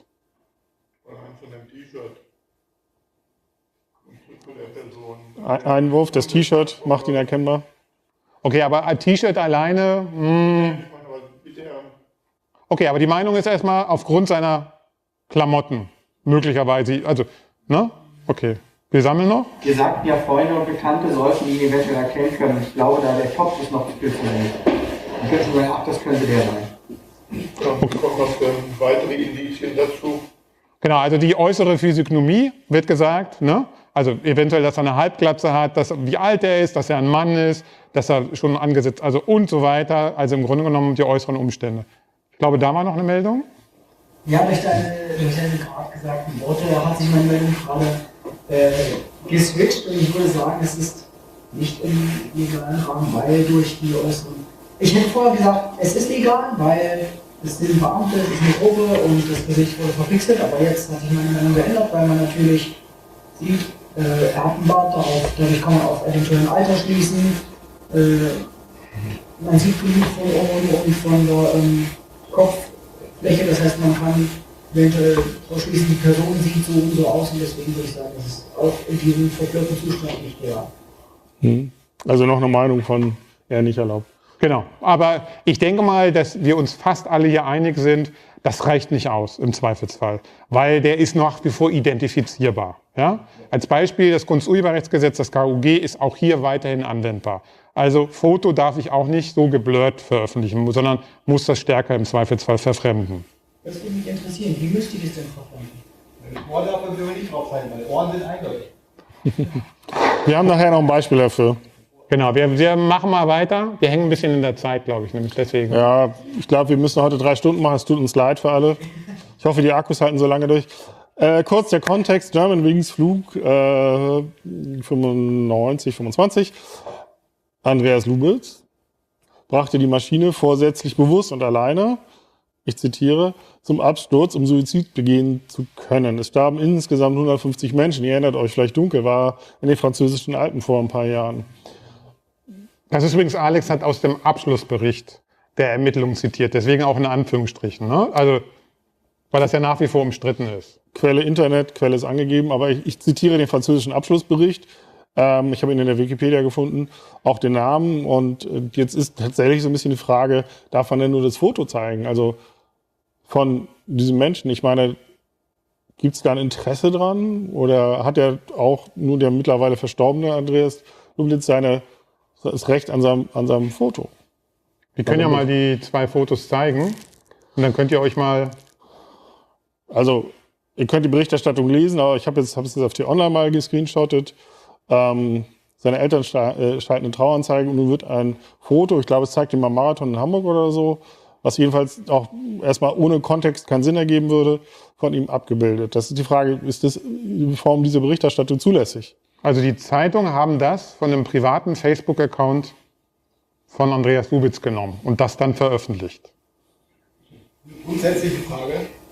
Ein Einwurf, das T-Shirt macht ihn erkennbar. Okay, aber ein T-Shirt alleine. Mh. Okay, aber die Meinung ist erstmal aufgrund seiner Klamotten. Möglicherweise. Also, ne? Okay. Wir sammeln noch? Wir sagten ja, Freunde und Bekannte sollten ihn eventuell erkennen können. Ich glaube, da der Topf ist noch gespielt von ihm. Ich könnte schon sagen, ach, das könnte der sein. Okay. Kommen noch weitere Indizien dazu? Genau, also die äußere Physiognomie wird gesagt, ne? Also eventuell, dass er eine Halbglatze hat, dass, wie alt er ist, dass er ein Mann ist, dass er schon angesetzt, also und so weiter. Also im Grunde genommen die äußeren Umstände. Ich glaube, da war noch eine Meldung. Ja, durch deine, durch deine gerade gesagten Worte hat sich meine Meldung gerade äh, geswitcht und ich würde sagen, es ist nicht im legalen Rahmen, weil durch die äußeren. Ich hätte vorher gesagt, es ist legal, weil es sind Beamte, es ist eine Gruppe und das Gesicht wurde verpixelt, aber jetzt hat sich meine Meinung geändert, weil man natürlich sieht, äh, er hat einen Bart auf, dadurch kann man auf eventuell ein Alter schließen. Äh, man sieht genug von oben und von der ähm, Kopffläche, das heißt, man kann eventuell ausschließen, die Person sieht so, so aus und deswegen würde ich sagen, das ist auch in diesem verkloppten Zustand nicht real. Hm. Also noch eine Meinung von eher nicht erlaubt. Genau, aber ich denke mal, dass wir uns fast alle hier einig sind, das reicht nicht aus im Zweifelsfall, weil der ist nach wie vor identifizierbar. Ja? Als Beispiel, das Kunsturheberrechtsgesetz, das K U G, ist auch hier weiterhin anwendbar. Also Foto darf ich auch nicht so geblurrt veröffentlichen, sondern muss das stärker im Zweifelsfall verfremden. Das würde mich interessieren, wie müsste ich das denn verfremden? Mit Ohr darf man sich nicht drauf halten, weil Ohren sind eindeutig. Wir haben nachher noch ein Beispiel dafür. Genau, wir, wir machen mal weiter. Wir hängen ein bisschen in der Zeit, glaube ich, nämlich deswegen. Ja, ich glaube, wir müssen heute drei Stunden machen. Es tut uns leid für alle. Ich hoffe, die Akkus halten so lange durch. Äh, kurz der Kontext. Germanwings Flug äh, fünfundneunzig, fünfundzwanzig. Andreas Lubitz brachte die Maschine vorsätzlich bewusst und alleine, ich zitiere, zum Absturz, um Suizid begehen zu können. Es starben insgesamt hundertfünfzig Menschen. Ihr erinnert euch vielleicht dunkel, war in den französischen Alpen vor ein paar Jahren. Das ist übrigens, Alex hat aus dem Abschlussbericht der Ermittlungen zitiert, deswegen auch in Anführungsstrichen. Ne? Also, weil das ja nach wie vor umstritten ist. Quelle Internet, Quelle ist angegeben, aber ich, ich zitiere den französischen Abschlussbericht. Ähm, ich habe ihn in der Wikipedia gefunden, auch den Namen. Und äh, jetzt ist tatsächlich so ein bisschen die Frage, darf man denn nur das Foto zeigen? Also von diesem Menschen, ich meine, gibt es da ein Interesse dran? Oder hat er auch nur der mittlerweile verstorbene Andreas Lubitz seine das Recht an seinem, an seinem Foto? Wir können ja mal die zwei Fotos zeigen und dann könnt ihr euch mal... Also, ihr könnt die Berichterstattung lesen, aber ich habe jetzt, hab es jetzt auf die Online mal gescreenshottet. Ähm, seine Eltern äh, schalten eine Traueranzeige und nun wird ein Foto, ich glaube, es zeigt ihm mal Marathon in Hamburg oder so, was jedenfalls auch erstmal ohne Kontext keinen Sinn ergeben würde, von ihm abgebildet. Das ist die Frage, ist das in Form dieser Berichterstattung zulässig? Also die Zeitungen haben das von einem privaten Facebook-Account von Andreas Lubitz genommen und das dann veröffentlicht. Grundsätzliche Frage.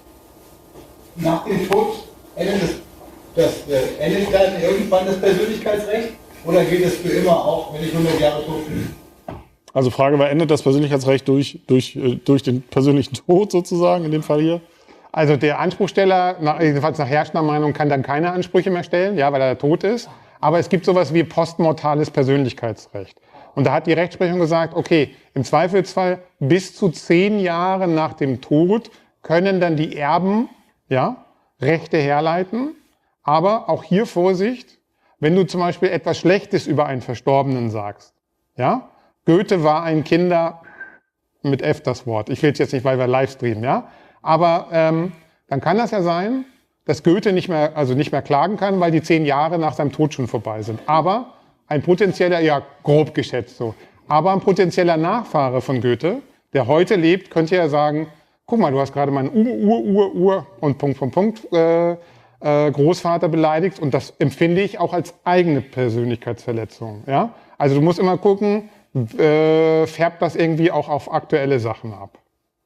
Nach dem Tod endet, das, das, äh, endet dann irgendwann das Persönlichkeitsrecht oder gilt es für immer auch, wenn ich hundert Jahre tot bin? Also Frage war, endet das Persönlichkeitsrecht durch, durch, durch den persönlichen Tod sozusagen, in dem Fall hier? Also der Anspruchsteller, nach, jedenfalls nach herrschender Meinung, kann dann keine Ansprüche mehr stellen, ja, weil er tot ist. Aber es gibt sowas wie postmortales Persönlichkeitsrecht. Und da hat die Rechtsprechung gesagt, okay, im Zweifelsfall bis zu zehn Jahre nach dem Tod können dann die Erben, ja, Rechte herleiten. Aber auch hier Vorsicht, wenn du zum Beispiel etwas Schlechtes über einen Verstorbenen sagst. Ja? Goethe war ein Kinder, mit F das Wort, ich will es jetzt nicht, weil wir live streamen, ja? Aber ähm, dann kann das ja sein, dass Goethe nicht mehr, also nicht mehr klagen kann, weil die zehn Jahre nach seinem Tod schon vorbei sind. Aber ein potenzieller, ja grob geschätzt so, aber ein potenzieller Nachfahre von Goethe, der heute lebt, könnte ja sagen, guck mal, du hast gerade meinen Ur, Ur, Ur, Ur und Punkt, Punkt, Punkt äh, äh, Großvater beleidigt und das empfinde ich auch als eigene Persönlichkeitsverletzung. Ja? Also du musst immer gucken, äh, färbt das irgendwie auch auf aktuelle Sachen ab.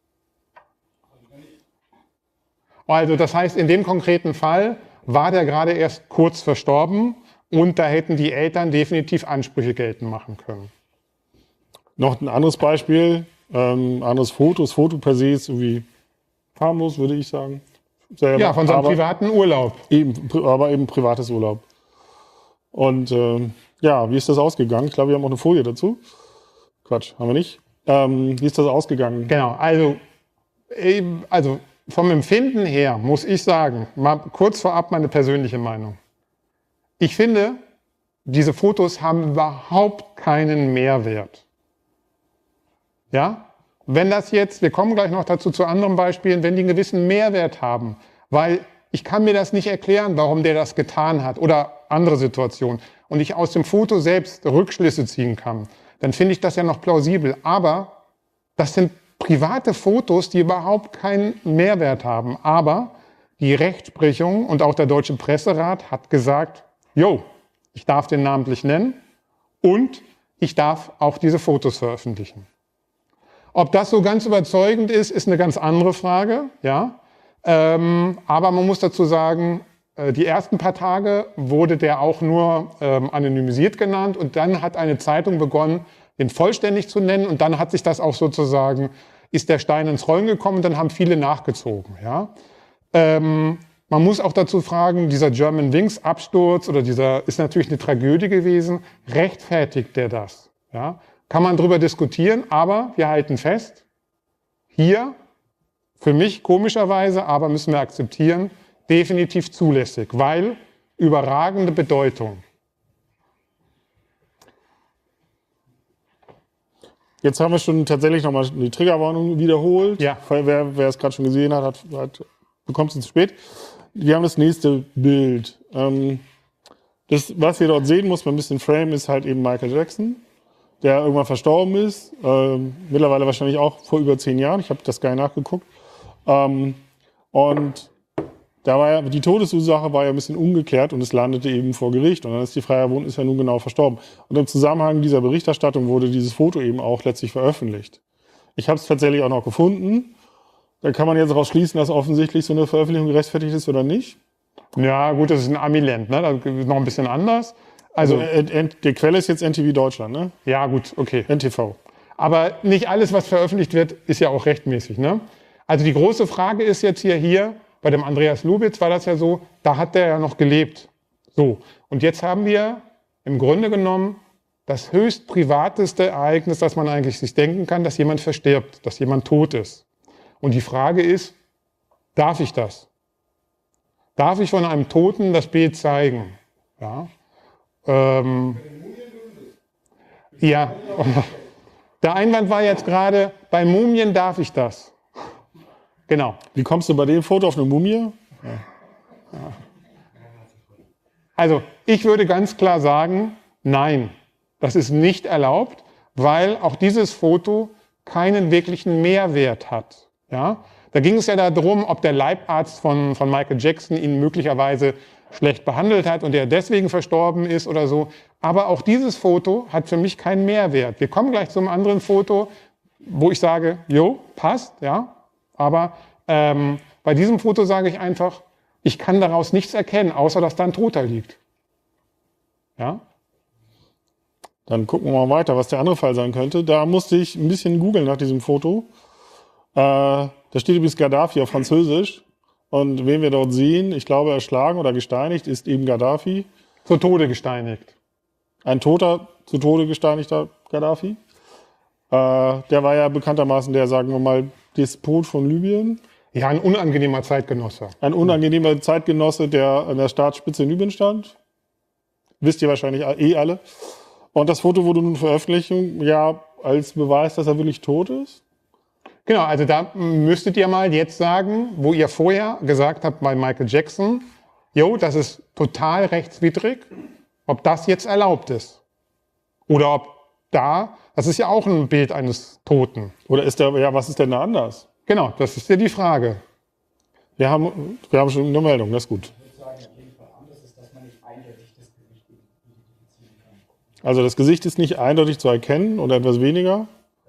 Also das heißt, in dem konkreten Fall war der gerade erst kurz verstorben und da hätten die Eltern definitiv Ansprüche geltend machen können. Noch ein anderes Beispiel, ähm, anderes Foto. Das Foto per se ist irgendwie harmlos, würde ich sagen. Selber. Ja, von seinem aber privaten Urlaub. Eben, aber eben privates Urlaub. Und ähm, ja, wie ist das ausgegangen? Ich glaube, wir haben auch eine Folie dazu. Quatsch, haben wir nicht. Ähm, wie ist das ausgegangen? Genau, also, eben, also vom Empfinden her muss ich sagen, mal kurz vorab meine persönliche Meinung. Ich finde, diese Fotos haben überhaupt keinen Mehrwert. Ja? Wenn das jetzt, wir kommen gleich noch dazu zu anderen Beispielen, wenn die einen gewissen Mehrwert haben, weil ich kann mir das nicht erklären, warum der das getan hat oder andere Situationen und ich aus dem Foto selbst Rückschlüsse ziehen kann, dann finde ich das ja noch plausibel. Aber das sind private Fotos, die überhaupt keinen Mehrwert haben. Aber die Rechtsprechung und auch der Deutsche Presserat hat gesagt, jo, ich darf den namentlich nennen und ich darf auch diese Fotos veröffentlichen. Ob das so ganz überzeugend ist, ist eine ganz andere Frage. Ja? Ähm, aber man muss dazu sagen, äh, die ersten paar Tage wurde der auch nur ähm, anonymisiert genannt und dann hat eine Zeitung begonnen, den vollständig zu nennen und dann hat sich das auch sozusagen, ist der Stein ins Rollen gekommen und dann haben viele nachgezogen. Ja? Ähm, man muss auch dazu fragen, dieser German Wings Absturz oder dieser ist natürlich eine Tragödie gewesen. Rechtfertigt der das? Ja? Kann man drüber diskutieren, aber wir halten fest, hier, für mich komischerweise, aber müssen wir akzeptieren, definitiv zulässig, weil überragende Bedeutung. Jetzt haben wir schon tatsächlich nochmal die Triggerwarnung wiederholt. Ja. Wer, wer es gerade schon gesehen hat, hat, hat bekommt es zu spät. Wir haben das nächste Bild. Ähm, das, was wir dort sehen, muss man ein bisschen framen, ist halt eben Michael Jackson, der irgendwann verstorben ist. Ähm, mittlerweile wahrscheinlich auch vor über zehn Jahren. Ich habe das gar nicht nachgeguckt. Ähm, und da war ja, die Todesursache war ja ein bisschen ungeklärt und es landete eben vor Gericht. Und dann ist die Frage, wo ist er nun genau verstorben? Und im Zusammenhang dieser Berichterstattung wurde dieses Foto eben auch letztlich veröffentlicht. Ich habe es tatsächlich auch noch gefunden. Da kann man jetzt daraus schließen, dass offensichtlich so eine Veröffentlichung gerechtfertigt ist oder nicht. Ja, gut, das ist ein Amiland, ne? Das ist noch ein bisschen anders. Also, also die Quelle ist jetzt N T V Deutschland, ne? Ja, gut, okay. N T V. Aber nicht alles, was veröffentlicht wird, ist ja auch rechtmäßig, ne? Also die große Frage ist jetzt hier, hier bei dem Andreas Lubitz war das ja so, da hat der ja noch gelebt. So, und jetzt haben wir im Grunde genommen das höchst privateste Ereignis, das man eigentlich sich denken kann, dass jemand verstirbt, dass jemand tot ist. Und die Frage ist, darf ich das? Darf ich von einem Toten das Bild zeigen? Ja, ähm, ja. Der Einwand war jetzt gerade, bei Mumien darf ich das. Genau. Wie kommst du bei dem Foto auf eine Mumie? Ja. Ja. Also, ich würde ganz klar sagen, nein, das ist nicht erlaubt, weil auch dieses Foto keinen wirklichen Mehrwert hat. Ja? Da ging es ja darum, ob der Leibarzt von, von Michael Jackson ihn möglicherweise schlecht behandelt hat und er deswegen verstorben ist oder so. Aber auch dieses Foto hat für mich keinen Mehrwert. Wir kommen gleich zu einem anderen Foto, wo ich sage, jo, passt, ja. Aber ähm, bei diesem Foto sage ich einfach, ich kann daraus nichts erkennen, außer dass da ein Toter liegt. Ja? Dann gucken wir mal weiter, was der andere Fall sein könnte. Da musste ich ein bisschen googeln nach diesem Foto. Äh, da steht übrigens Gaddafi auf Französisch. Und wen wir dort sehen, ich glaube erschlagen oder gesteinigt, ist eben Gaddafi. Zu Tode gesteinigt. Ein toter, zu Tode gesteinigter Gaddafi. Äh, der war ja bekanntermaßen der, sagen wir mal, Despot von Libyen. Ja, ein unangenehmer Zeitgenosse. Ein unangenehmer Zeitgenosse, der an der Staatsspitze in Libyen stand. Wisst ihr wahrscheinlich eh alle. Und das Foto wurde nun veröffentlicht, ja, als Beweis, dass er wirklich tot ist. Genau, also da müsstet ihr mal jetzt sagen, wo ihr vorher gesagt habt bei Michael Jackson, jo, das ist total rechtswidrig, ob das jetzt erlaubt ist. Oder ob da, das ist ja auch ein Bild eines Toten. Oder ist der, ja, was ist denn da anders? Genau, das ist ja die Frage. Wir haben, wir haben schon eine Meldung, das ist gut. Also das Gesicht ist nicht eindeutig zu erkennen oder etwas weniger.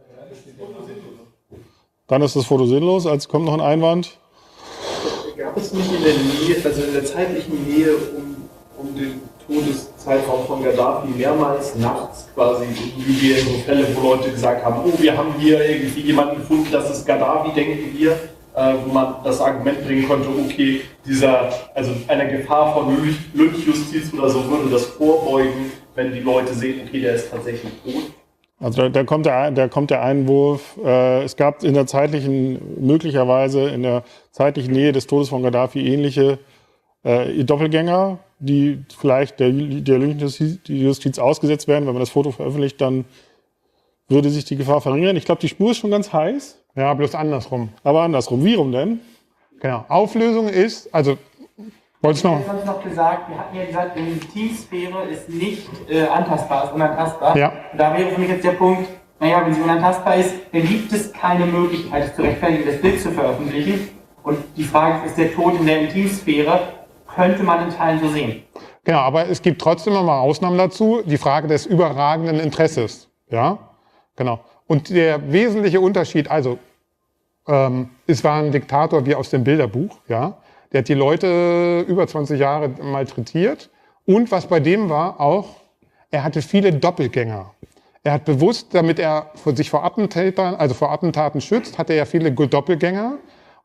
Dann ist das Foto sinnlos, als kommt noch ein Einwand. Gab es nicht in der Nähe, also in der zeitlichen Nähe um, um den Todeszeitraum von Gaddafi mehrmals nachts quasi in Libyen so Fälle, wo Leute gesagt haben, oh, wir haben hier irgendwie jemanden gefunden, das ist Gaddafi, denken wir, äh, wo man das Argument bringen konnte, okay, dieser, also einer Gefahr von Lynchjustiz oder so würde das vorbeugen, wenn die Leute sehen, okay, der ist tatsächlich tot. Also da, da, kommt der, da kommt der Einwurf, äh, es gab in der zeitlichen, möglicherweise in der zeitlichen Nähe des Todes von Gaddafi ähnliche äh, Doppelgänger, die vielleicht der, der Lynchjustiz ausgesetzt werden. Wenn man das Foto veröffentlicht, dann würde sich die Gefahr verringern. Ich glaube, die Spur ist schon ganz heiß. Ja, bloß andersrum. Aber andersrum. Wie rum denn? Genau. Auflösung ist, also wolltest noch? Ich habe noch gesagt, wir hatten ja gesagt, die Intimsphäre ist nicht äh, antastbar, ist unantastbar. Ja. Und da wäre für mich jetzt der Punkt, naja, wenn sie unantastbar ist, dann gibt es keine Möglichkeit, es zu rechtfertigen, das Bild zu veröffentlichen. Und die Frage ist, ist der Tod in der Intimsphäre, könnte man in Teilen so sehen. Genau, aber es gibt trotzdem noch mal Ausnahmen dazu, die Frage des überragenden Interesses. Ja, genau. Und der wesentliche Unterschied, also ähm, es war ein Diktator wie aus dem Bilderbuch, ja. Der hat die Leute über zwanzig Jahre malträtiert. Und was bei dem war auch, er hatte viele Doppelgänger. Er hat bewusst, damit er sich vor Attentätern, also vor Attentaten schützt, hatte er viele Doppelgänger.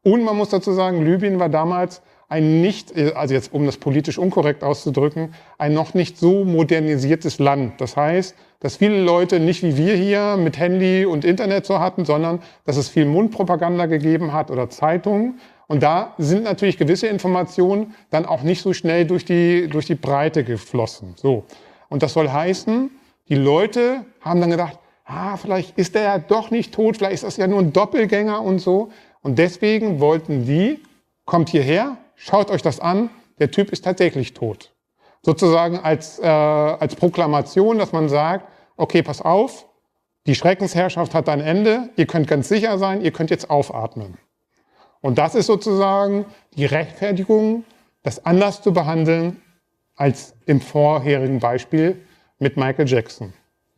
Und man muss dazu sagen, Libyen war damals ein nicht, also jetzt um das politisch unkorrekt auszudrücken, ein noch nicht so modernisiertes Land. Das heißt, dass viele Leute nicht wie wir hier mit Handy und Internet so hatten, sondern dass es viel Mundpropaganda gegeben hat oder Zeitungen. Und da sind natürlich gewisse Informationen dann auch nicht so schnell durch die, durch die Breite geflossen. So. Und das soll heißen, die Leute haben dann gedacht, ah, vielleicht ist der ja doch nicht tot, vielleicht ist das ja nur ein Doppelgänger und so. Und deswegen wollten die, kommt hierher, schaut euch das an, der Typ ist tatsächlich tot. Sozusagen als, äh, als Proklamation, dass man sagt, okay, pass auf, die Schreckensherrschaft hat ein Ende, ihr könnt ganz sicher sein, ihr könnt jetzt aufatmen. Und das ist sozusagen die Rechtfertigung, das anders zu behandeln als im vorherigen Beispiel mit Michael Jackson.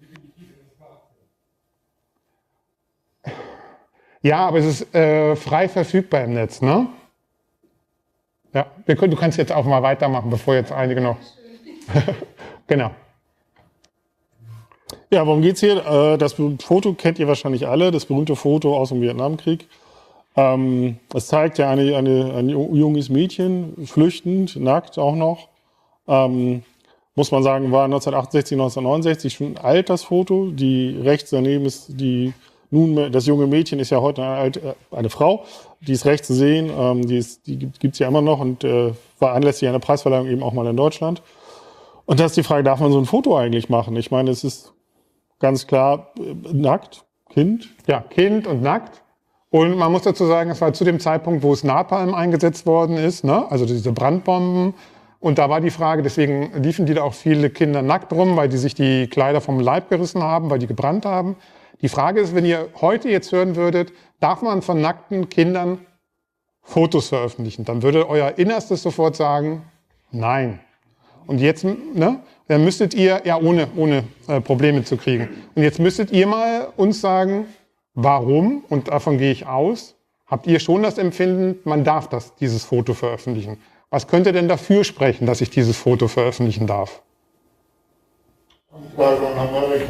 Ja, aber es ist äh, frei verfügbar im Netz, ne? Ja, wir können, du kannst jetzt auch mal weitermachen, bevor jetzt einige noch... Genau. Ja, worum geht's hier? Äh, Das Foto kennt ihr wahrscheinlich alle, das berühmte Foto aus dem Vietnamkrieg. Ähm, Es zeigt ja eine, eine, ein junges Mädchen, flüchtend, nackt auch noch. Ähm, muss man sagen, war neunzehnhundertachtundsechzig, neunzehnhundertneunundsechzig schon alt, das Foto. Die rechts daneben ist die, nun, das junge Mädchen ist ja heute eine, alte, eine Frau. Die ist rechts zu sehen, ähm, die, ist, die gibt es ja immer noch und äh, war anlässlich einer Preisverleihung eben auch mal in Deutschland. Und da ist die Frage, darf man so ein Foto eigentlich machen? Ich meine, es ist ganz klar äh, nackt, Kind. Ja, Kind und nackt. Und man muss dazu sagen, es war zu dem Zeitpunkt, wo es Napalm eingesetzt worden ist, ne? Also diese Brandbomben. Und da war die Frage, deswegen liefen die da auch viele Kinder nackt rum, weil die sich die Kleider vom Leib gerissen haben, weil die gebrannt haben. Die Frage ist, wenn ihr heute jetzt hören würdet, darf man von nackten Kindern Fotos veröffentlichen? Dann würde euer Innerstes sofort sagen, nein. Und jetzt, ne, dann müsstet ihr, ja ohne, ohne äh, Probleme zu kriegen, und jetzt müsstet ihr mal uns sagen, warum, und davon gehe ich aus, habt ihr schon das Empfinden, man darf das, dieses Foto veröffentlichen. Was könnte denn dafür sprechen, dass ich dieses Foto veröffentlichen darf? Anklage in Amerika.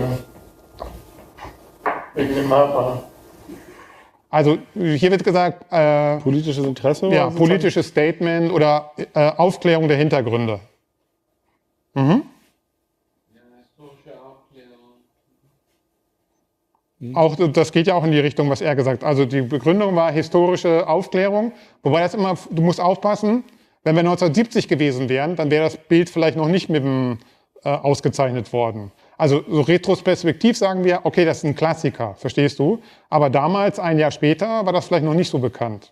Wegen dem Mapa. Also hier wird gesagt, äh, Politisches Interesse? ja, oder so? politisches Statement oder äh, Aufklärung der Hintergründe. Mhm. Auch das geht ja auch in die Richtung, was er gesagt hat. Also die Begründung war historische Aufklärung, wobei das immer, du musst aufpassen, wenn wir neunzehnhundertsiebzig gewesen wären, dann wäre das Bild vielleicht noch nicht mit dem äh, ausgezeichnet worden. Also so retrospektiv sagen wir, okay, das ist ein Klassiker, verstehst du? Aber damals, ein Jahr später, war das vielleicht noch nicht so bekannt.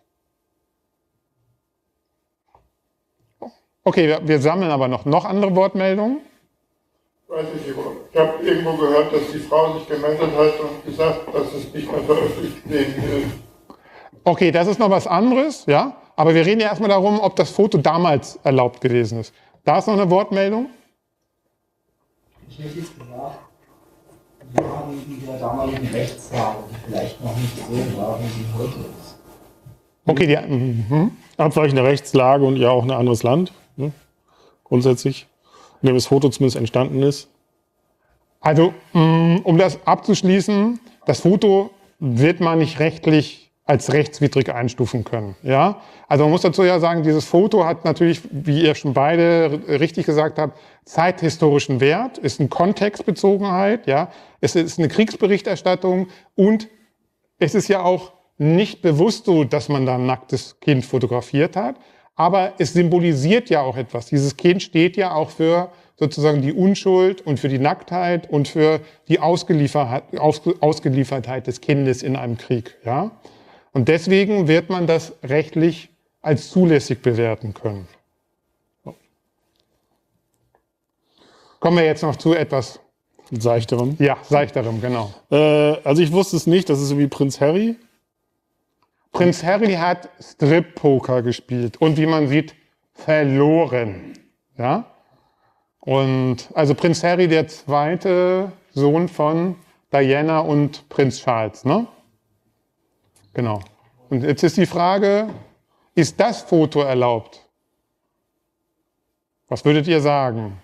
Okay, wir, wir sammeln aber noch, noch andere Wortmeldungen. Weiß ich nicht. Ich habe irgendwo gehört, dass die Frau sich gemeldet hat und gesagt, dass es nicht mehr veröffentlicht werden will. Okay, das ist noch was anderes, ja? Aber wir reden ja erstmal darum, ob das Foto damals erlaubt gewesen ist. Da ist noch eine Wortmeldung. Ich hätte jetzt gesagt, ja, wegen der damaligen Rechtslage, die vielleicht noch nicht so war, wie sie heute ist. Okay, die, mhm. Abweichende Rechtslage und ja auch ein anderes Land, ne? Grundsätzlich, in dem das Foto zumindest entstanden ist. Also, um das abzuschließen, das Foto wird man nicht rechtlich als rechtswidrig einstufen können. Ja? Also man muss dazu ja sagen, dieses Foto hat natürlich, wie ihr schon beide richtig gesagt habt, zeithistorischen Wert, ist eine Kontextbezogenheit, ja? Es ist eine Kriegsberichterstattung und es ist ja auch nicht bewusst so, dass man da ein nacktes Kind fotografiert hat, aber es symbolisiert ja auch etwas. Dieses Kind steht ja auch für sozusagen die Unschuld und für die Nacktheit und für die Ausgeliefertheit, Ausgeliefertheit des Kindes in einem Krieg. Ja? Und deswegen wird man das rechtlich als zulässig bewerten können. Kommen wir jetzt noch zu etwas Seichterem. Ja, seichterem, genau. Äh, also ich wusste es nicht, das ist so wie Prinz Harry. Prinz Harry hat Strip-Poker gespielt und wie man sieht, verloren. Ja? Und also Prinz Harry, der zweite Sohn von Diana und Prinz Charles, ne? Genau. Und jetzt ist die Frage, ist das Foto erlaubt? Was würdet ihr sagen?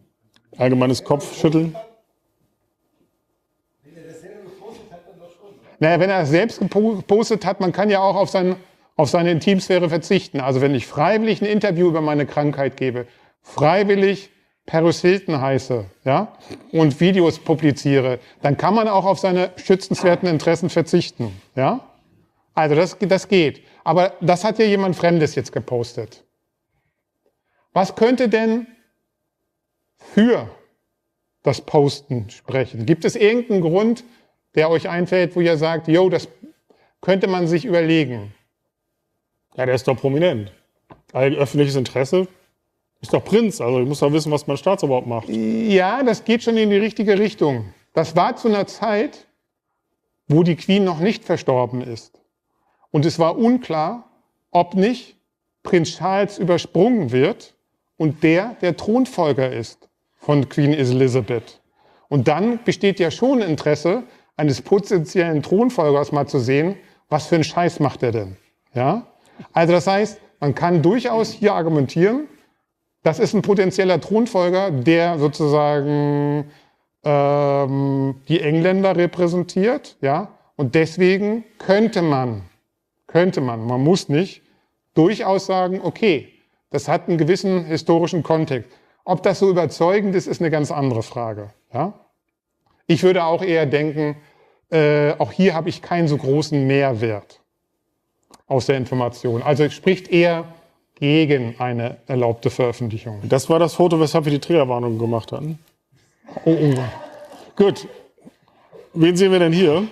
Allgemeines Kopfschütteln. Naja, wenn er es selbst gepostet hat, man kann ja auch auf, sein, auf seine Intimsphäre verzichten. Also wenn ich freiwillig ein Interview über meine Krankheit gebe, freiwillig Paris Hilton heiße, ja, und Videos publiziere, dann kann man auch auf seine schützenswerten Interessen verzichten, ja. Also das, das geht. Aber das hat ja jemand Fremdes jetzt gepostet. Was könnte denn für das Posten sprechen? Gibt es irgendeinen Grund, der euch einfällt, wo ihr sagt, jo, das könnte man sich überlegen? Ja, der ist doch prominent. Ein öffentliches Interesse ist doch Prinz. Also ich muss doch wissen, was mein Staatsoberhaupt macht. Ja, das geht schon in die richtige Richtung. Das war zu einer Zeit, wo die Queen noch nicht verstorben ist. Und es war unklar, ob nicht Prinz Charles übersprungen wird und der der Thronfolger ist von Queen Elizabeth. Und dann besteht ja schon Interesse eines potenziellen Thronfolgers mal zu sehen, was für einen Scheiß macht er denn. Ja? Also das heißt, man kann durchaus hier argumentieren, das ist ein potenzieller Thronfolger, der sozusagen ähm, die Engländer repräsentiert. Ja? Und deswegen könnte man, könnte man, man muss nicht, durchaus sagen, okay, das hat einen gewissen historischen Kontext. Ob das so überzeugend ist, ist eine ganz andere Frage. Ja? Ich würde auch eher denken, äh, auch hier habe ich keinen so großen Mehrwert aus der Information. Also es spricht eher gegen eine erlaubte Veröffentlichung. Das war das Foto, weshalb wir die Triggerwarnung gemacht hatten. Oh, oh. Gut. Wen sehen wir denn hier?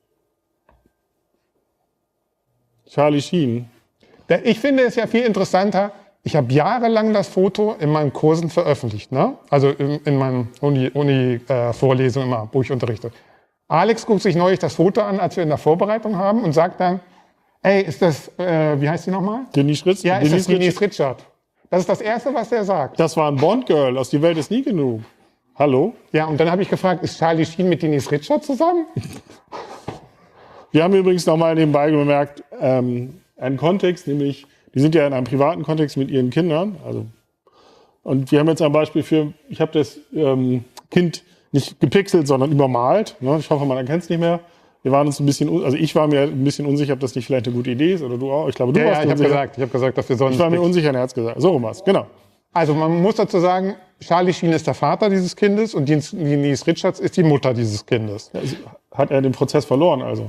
Charlie Sheen. Ich finde es ja viel interessanter. Ich habe jahrelang das Foto in meinen Kursen veröffentlicht, ne? Also in, in meinen Uni-Vorlesungen Uni, äh, immer, wo ich unterrichte. Alex guckt sich neulich das Foto an, als wir in der Vorbereitung haben und sagt dann, ey, ist das, äh, wie heißt die nochmal? Denise Richards. Ja, ist Denise das Denise Richards. Das ist das Erste, was er sagt. Das war ein Bond-Girl aus Die Welt ist nie genug. Hallo? Ja, und dann habe ich gefragt, ist Charlie Sheen mit Denise Richards zusammen? Wir haben übrigens nochmal nebenbei bemerkt, ähm, einen Kontext, nämlich, die sind ja in einem privaten Kontext mit ihren Kindern. Also, und wir haben jetzt ein Beispiel für, ich habe das ähm, Kind nicht gepixelt, sondern übermalt. Ne? Ich hoffe, man erkennt es nicht mehr. Wir waren uns ein bisschen, also ich war mir ein bisschen unsicher, ob das nicht vielleicht eine gute Idee ist, oder du auch. Ich glaube, du ja, warst ja, ich habe gesagt, ich habe gesagt, dass wir sollen. Ich war mir unsicher, ein Herz gesagt. So rum war's, genau. Also man muss dazu sagen, Charlie Sheen ist der Vater dieses Kindes und Denise Richards ist die Mutter dieses Kindes. Ja, hat er den Prozess verloren, also?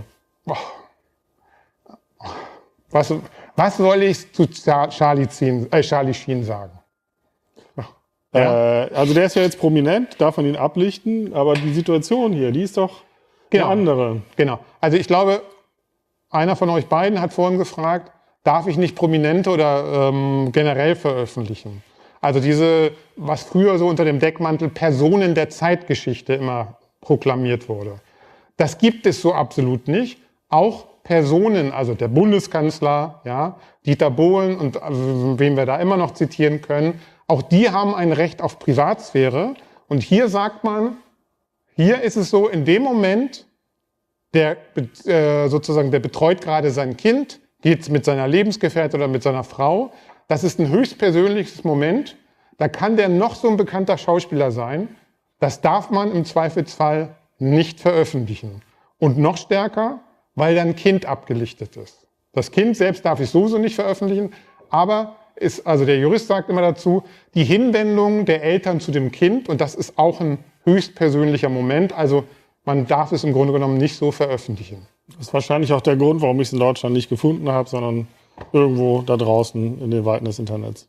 Was, was soll ich zu Charlie, Sheen, äh, Charlie Sheen sagen? Ja. Äh, also der ist ja jetzt prominent, darf man ihn ablichten, aber die Situation hier, die ist doch genau. eine andere. Genau. Also ich glaube, einer von euch beiden hat vorhin gefragt, darf ich nicht Prominente oder ähm, generell veröffentlichen? Also diese, was früher so unter dem Deckmantel Personen der Zeitgeschichte immer proklamiert wurde. Das gibt es so absolut nicht. Auch Personen, also der Bundeskanzler, ja, Dieter Bohlen und also, wen wir da immer noch zitieren können, auch die haben ein Recht auf Privatsphäre. Und hier sagt man, hier ist es so, in dem Moment, der äh, sozusagen, der betreut gerade sein Kind, geht mit seiner Lebensgefährtin oder mit seiner Frau. Das ist ein höchstpersönliches Moment. Da kann der noch so ein bekannter Schauspieler sein. Das darf man im Zweifelsfall nicht veröffentlichen. Und noch stärker, weil dann ein Kind abgelichtet ist. Das Kind selbst darf ich sowieso nicht veröffentlichen, aber ist, also der Jurist sagt immer dazu, die Hinwendung der Eltern zu dem Kind, und das ist auch ein höchstpersönlicher Moment, also man darf es im Grunde genommen nicht so veröffentlichen. Das ist wahrscheinlich auch der Grund, warum ich es in Deutschland nicht gefunden habe, sondern irgendwo da draußen in den Weiten des Internets.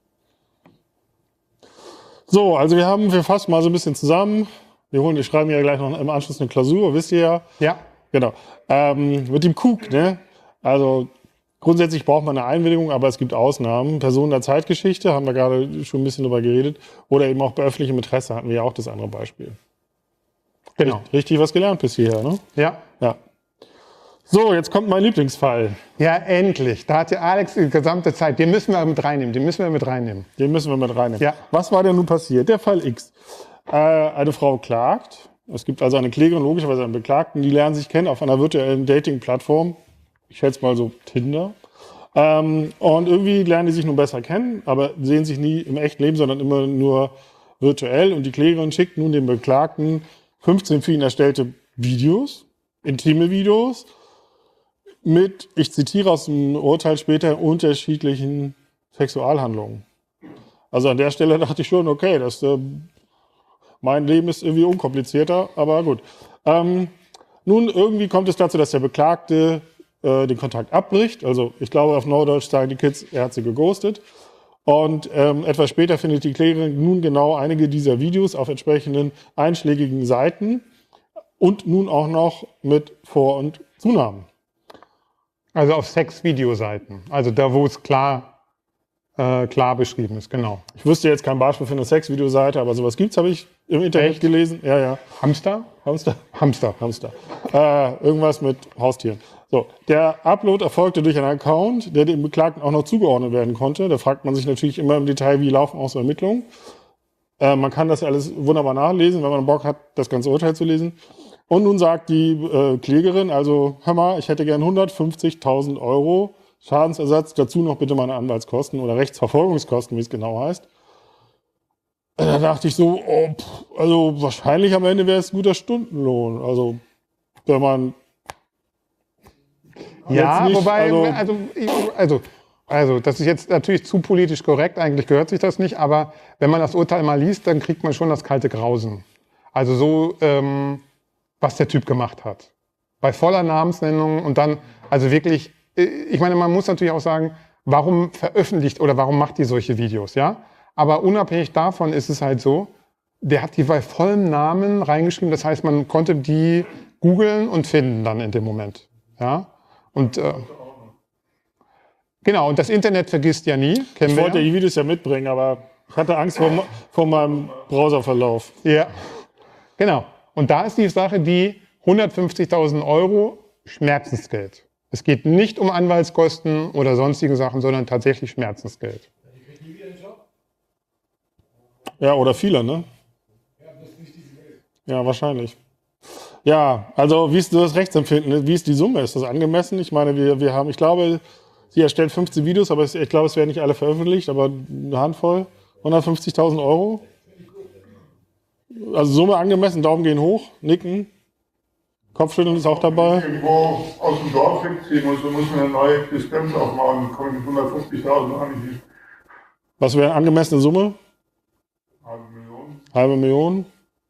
So, also wir haben, wir fassen mal so ein bisschen zusammen. Wir holen, wir schreiben ja gleich noch im Anschluss eine Klausur, wisst ihr ja. Ja. Genau. Ähm, mit dem Cook, ne? Also grundsätzlich braucht man eine Einwilligung, aber es gibt Ausnahmen. Personen der Zeitgeschichte, haben wir gerade schon ein bisschen drüber geredet. Oder eben auch bei öffentlichem Interesse hatten wir ja auch das andere Beispiel. Genau. Richtig was gelernt bis hierher, ne? Ja. Ja. So, jetzt kommt mein Lieblingsfall. Ja, endlich. Da hat ja Alex die gesamte Zeit. Den müssen wir mit reinnehmen. Den müssen wir mit reinnehmen. Den müssen wir mit reinnehmen. Ja. Was war denn nun passiert? Der Fall X. Äh, eine Frau klagt. Es gibt also eine Klägerin, logischerweise einen Beklagten. Die lernen sich kennen auf einer virtuellen Dating-Plattform. Ich schätze mal so Tinder. Ähm, und irgendwie lernen die sich nun besser kennen, aber sehen sich nie im echten Leben, sondern immer nur virtuell. Und die Klägerin schickt nun dem Beklagten fünfzehn für ihn erstellte Videos, intime Videos, mit, ich zitiere aus dem Urteil später, unterschiedlichen Sexualhandlungen. Also an der Stelle dachte ich schon, okay, das, äh, mein Leben ist irgendwie unkomplizierter, aber gut. Ähm, nun, irgendwie kommt es dazu, dass der Beklagte äh, den Kontakt abbricht. Also ich glaube, auf Neudeutsch sagen die Kids, er hat sie geghostet. Und ähm, etwas später findet die Klägerin nun genau einige dieser Videos auf entsprechenden einschlägigen Seiten und nun auch noch mit Vor- und Zunahmen. Also auf Sex-Videoseiten, also da, wo es klar, äh, klar beschrieben ist, genau. Ich wüsste jetzt kein Beispiel für eine Sex-Videoseite, aber sowas gibt's, habe ich im Internet Echt? gelesen. Ja, ja. Hamster? Hamster? Hamster. Hamster. Äh, irgendwas mit Haustieren. So, der Upload erfolgte durch einen Account, der dem Beklagten auch noch zugeordnet werden konnte. Da fragt man sich natürlich immer im Detail, wie laufen auch so Ermittlungen. Äh, man kann das ja alles wunderbar nachlesen, wenn man Bock hat, das ganze Urteil zu lesen. Und nun sagt die äh, Klägerin, also hör mal, ich hätte gern hundertfünfzigtausend Euro Schadensersatz, dazu noch bitte meine Anwaltskosten oder Rechtsverfolgungskosten, wie es genau heißt. Da dachte ich so, oh, pff, also wahrscheinlich am Ende wäre es ein guter Stundenlohn. Also wenn man Ja, jetzt nicht, wobei, also, also, also, also, das ist jetzt natürlich zu politisch korrekt, eigentlich gehört sich das nicht, aber wenn man das Urteil mal liest, dann kriegt man schon das kalte Grausen. Also so, ähm, was der Typ gemacht hat. Bei voller Namensnennung und dann, also wirklich, ich meine, man muss natürlich auch sagen, warum veröffentlicht oder warum macht die solche Videos, ja? Aber unabhängig davon ist es halt so, der hat die bei vollem Namen reingeschrieben, das heißt, man konnte die googeln und finden dann in dem Moment, ja? Und äh, genau, und das Internet vergisst ja nie. Ich wollte die Videos ja mitbringen, aber ich hatte Angst vor, vor meinem Browserverlauf. Ja, genau. Und da ist die Sache, die hundertfünfzigtausend Euro Schmerzensgeld. Es geht nicht um Anwaltskosten oder sonstige Sachen, sondern tatsächlich Schmerzensgeld. Ja, oder viele, ne? Ja, wahrscheinlich. Ja, also wie ist das Rechtsempfinden? Wie ist die Summe? Ist das angemessen? Ich meine, wir, wir haben, ich glaube, sie erstellt fünfzehn Videos, aber ich glaube, es werden nicht alle veröffentlicht, aber eine Handvoll. hundertfünfzigtausend Euro. Also Summe angemessen, Daumen gehen hoch, nicken. Kopfschütteln ist auch dabei. Irgendwo aus dem Dorf wegziehen muss, dann muss man eine neue Existenz aufbauen, dann kommen die hundertfünfzigtausend an. Was wäre eine angemessene Summe? Halbe Million. Halbe Million.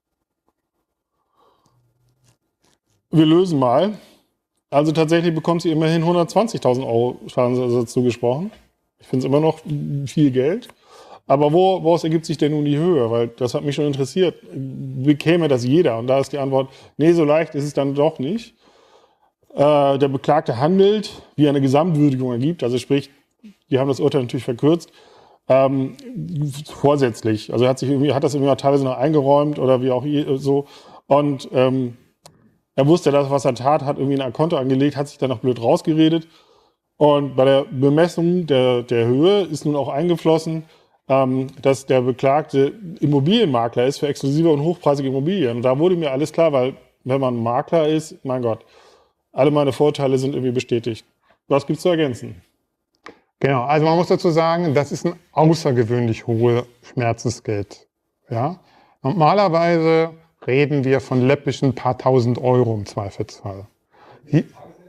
Wir lösen mal. Also tatsächlich bekommt sie immerhin hundertzwanzigtausend Euro Schadensersatz zugesprochen. Ich finde es immer noch viel Geld. Aber wo, woraus ergibt sich denn nun die Höhe? Weil das hat mich schon interessiert. Bekäme das jeder? Und da ist die Antwort, nee, so leicht ist es dann doch nicht. Äh, der Beklagte handelt, wie eine Gesamtwürdigung ergibt. Also sprich, die haben das Urteil natürlich verkürzt. Ähm, vorsätzlich. Also er hat sich irgendwie, hat das irgendwie auch teilweise noch eingeräumt oder wie auch so. Und ähm, er wusste, dass was er tat, hat irgendwie ein Konto angelegt, hat sich dann noch blöd rausgeredet. Und bei der Bemessung der, der Höhe ist nun auch eingeflossen, ähm, dass der Beklagte Immobilienmakler ist für exklusive und hochpreisige Immobilien. Und da wurde mir alles klar, weil wenn man Makler ist, mein Gott, alle meine Vorteile sind irgendwie bestätigt. Was gibt's zu ergänzen? Genau, also man muss dazu sagen, das ist ein außergewöhnlich hohes Schmerzensgeld. Ja? Normalerweise reden wir von läppischen paar tausend Euro im Zweifelsfall. Hier,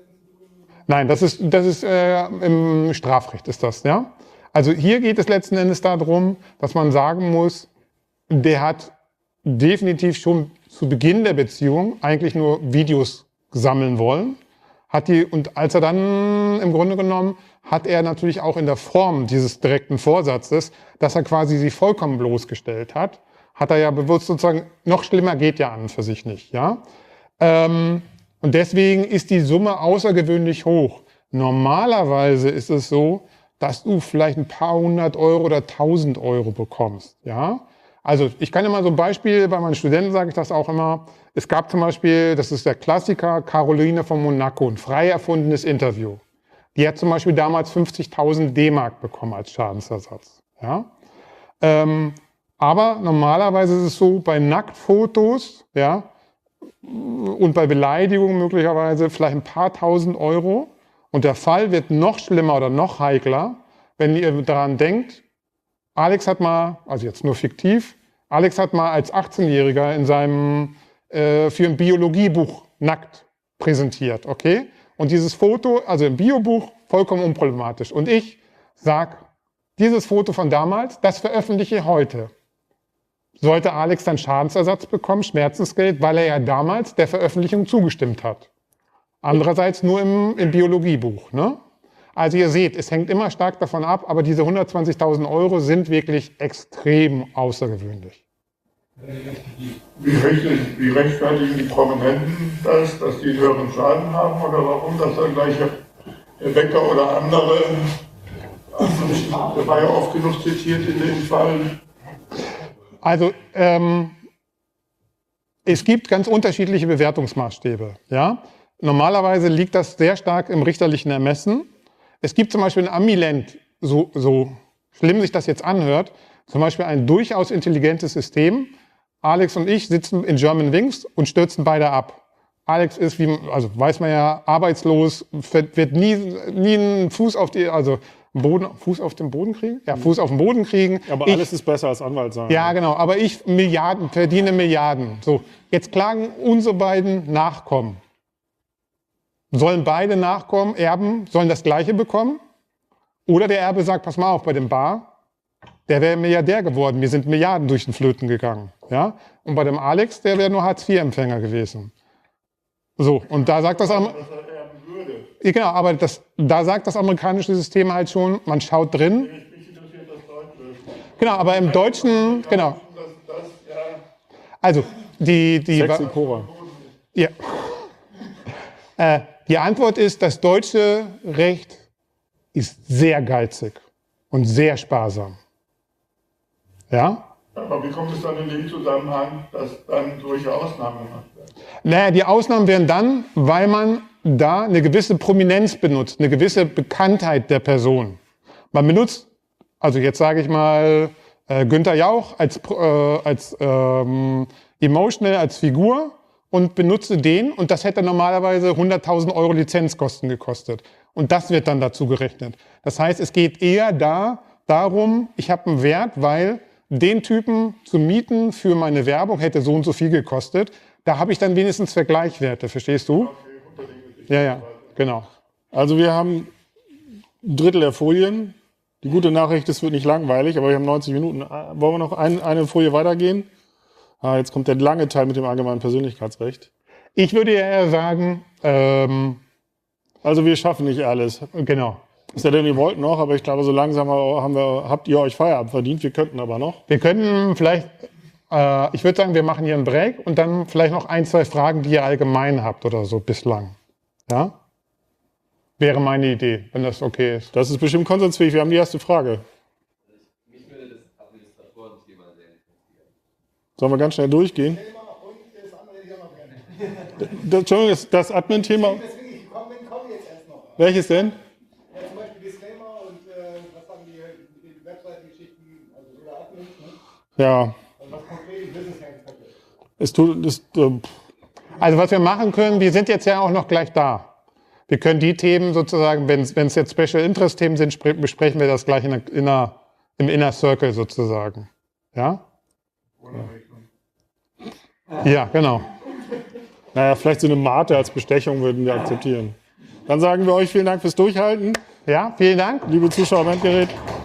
nein, das ist, das ist äh, im Strafrecht ist das, ja. Also hier geht es letzten Endes darum, dass man sagen muss, der hat definitiv schon zu Beginn der Beziehung eigentlich nur Videos sammeln wollen. Hat die, und als er dann im Grunde genommen, hat er natürlich auch in der Form dieses direkten Vorsatzes, dass er quasi sie vollkommen bloßgestellt hat, hat er ja bewusst sozusagen, noch schlimmer geht ja an und für sich nicht, ja. Ähm, und deswegen ist die Summe außergewöhnlich hoch. Normalerweise ist es so, dass du vielleicht ein paar hundert Euro oder tausend Euro bekommst, ja. Also ich kann ja mal so ein Beispiel, bei meinen Studenten sage ich das auch immer, es gab zum Beispiel, das ist der Klassiker, Caroline von Monaco, ein frei erfundenes Interview. Die hat zum Beispiel damals fünfzigtausend D-Mark bekommen als Schadensersatz, ja. Ähm, aber normalerweise ist es so, bei Nacktfotos, ja, und bei Beleidigungen möglicherweise vielleicht ein paar tausend Euro. Und der Fall wird noch schlimmer oder noch heikler, wenn ihr daran denkt, Alex hat mal, also jetzt nur fiktiv, Alex hat mal als achtzehnjähriger in seinem, äh, für ein Biologiebuch nackt präsentiert, okay? Und dieses Foto, also im Biobuch, vollkommen unproblematisch. Und ich sage, dieses Foto von damals, das veröffentliche ich heute. Sollte Alex dann Schadensersatz bekommen, Schmerzensgeld, weil er ja damals der Veröffentlichung zugestimmt hat. Andererseits nur im, im Biologiebuch. Ne? Also ihr seht, es hängt immer stark davon ab, aber diese hundertzwanzigtausend Euro sind wirklich extrem außergewöhnlich. Wie, recht, wie rechtfertigen die Prominenten das, dass die einen höheren Schaden haben oder warum das dann gleich der Bäcker oder andere, also, der war ja oft genug zitiert in dem Fall. Also ähm, es gibt ganz unterschiedliche Bewertungsmaßstäbe. Ja? Normalerweise liegt das sehr stark im richterlichen Ermessen. Es gibt zum Beispiel in Amiland, so, so schlimm sich das jetzt anhört, zum Beispiel ein durchaus intelligentes System. Alex und ich sitzen in Germanwings und stürzen beide ab. Alex ist, wie, also weiß man ja, arbeitslos, wird nie, nie einen Fuß auf die, also Boden, Fuß auf den Boden kriegen? Ja, Fuß auf den Boden kriegen. Aber ich, alles ist besser als Anwalt sein. Ja, genau. Aber ich Milliarden, verdiene Milliarden. So, jetzt klagen unsere beiden Nachkommen. Sollen beide Nachkommen, Erben, sollen das Gleiche bekommen? Oder der Erbe sagt, pass mal auf, bei dem Bar, der wäre Milliardär geworden. Mir sind Milliarden durch den Flöten gegangen. Ja? Und bei dem Alex, der wäre nur Hartz vier Empfänger gewesen. So, und da sagt das... Am Ja, genau, aber das, da sagt das amerikanische System halt schon, man schaut drin. Genau, aber im Deutschen, genau. Also, die... die Sexy Cora. Ja. Äh, die Antwort ist, das deutsche Recht ist sehr geizig und sehr sparsam. Ja? Aber wie kommt es dann in dem Zusammenhang, dass dann solche Ausnahmen gemacht werden? Naja, die Ausnahmen wären dann, weil man da eine gewisse Prominenz benutzt, eine gewisse Bekanntheit der Person. Man benutzt, also jetzt sage ich mal, äh, Günther Jauch als, äh, als ähm, Emotional, als Figur und benutze den und das hätte normalerweise hunderttausend Euro Lizenzkosten gekostet. Und das wird dann dazu gerechnet. Das heißt, es geht eher da darum, ich habe einen Wert, weil den Typen zu mieten für meine Werbung hätte so und so viel gekostet. Da habe ich dann wenigstens Vergleichswerte, verstehst du? Ja, ja, genau. Also wir haben ein Drittel der Folien. Die gute Nachricht, es wird nicht langweilig, aber wir haben neunzig Minuten. Wollen wir noch ein, eine Folie weitergehen? Ah, jetzt kommt der lange Teil mit dem allgemeinen Persönlichkeitsrecht. Ich würde ja eher sagen, ähm, also wir schaffen nicht alles. Genau. Ist ja denn, ihr wollt noch, aber ich glaube, so langsam haben wir, habt ihr euch Feierabend verdient. Wir könnten aber noch. Wir könnten vielleicht, äh, ich würde sagen, wir machen hier einen Break und dann vielleicht noch ein, zwei Fragen, die ihr allgemein habt oder so bislang. Ja? Wäre meine Idee, wenn das okay ist. Das ist bestimmt konsensfähig. Wir haben die erste Frage. Mich würde das Administratoren-Thema sehr interessieren. Sollen wir ganz schnell durchgehen? Das, Entschuldigung, das, das Admin-Thema. Welches denn? Ja, zum Beispiel Disclaimer und äh, was haben die, die Webseitengeschichten, also so der Admin, ne? Ja. Also was konkret im Business hängt. Es tut, es, äh, Also was wir machen können, wir sind jetzt ja auch noch gleich da. Wir können die Themen sozusagen, wenn es jetzt Special Interest Themen sind, besprechen wir das gleich in der, in der, im Inner Circle sozusagen. Ja? Ja, genau. Naja, vielleicht so eine Mate als Bestechung würden wir akzeptieren. Dann sagen wir euch vielen Dank fürs Durchhalten. Ja, vielen Dank. Liebe Zuschauer am Endgerät.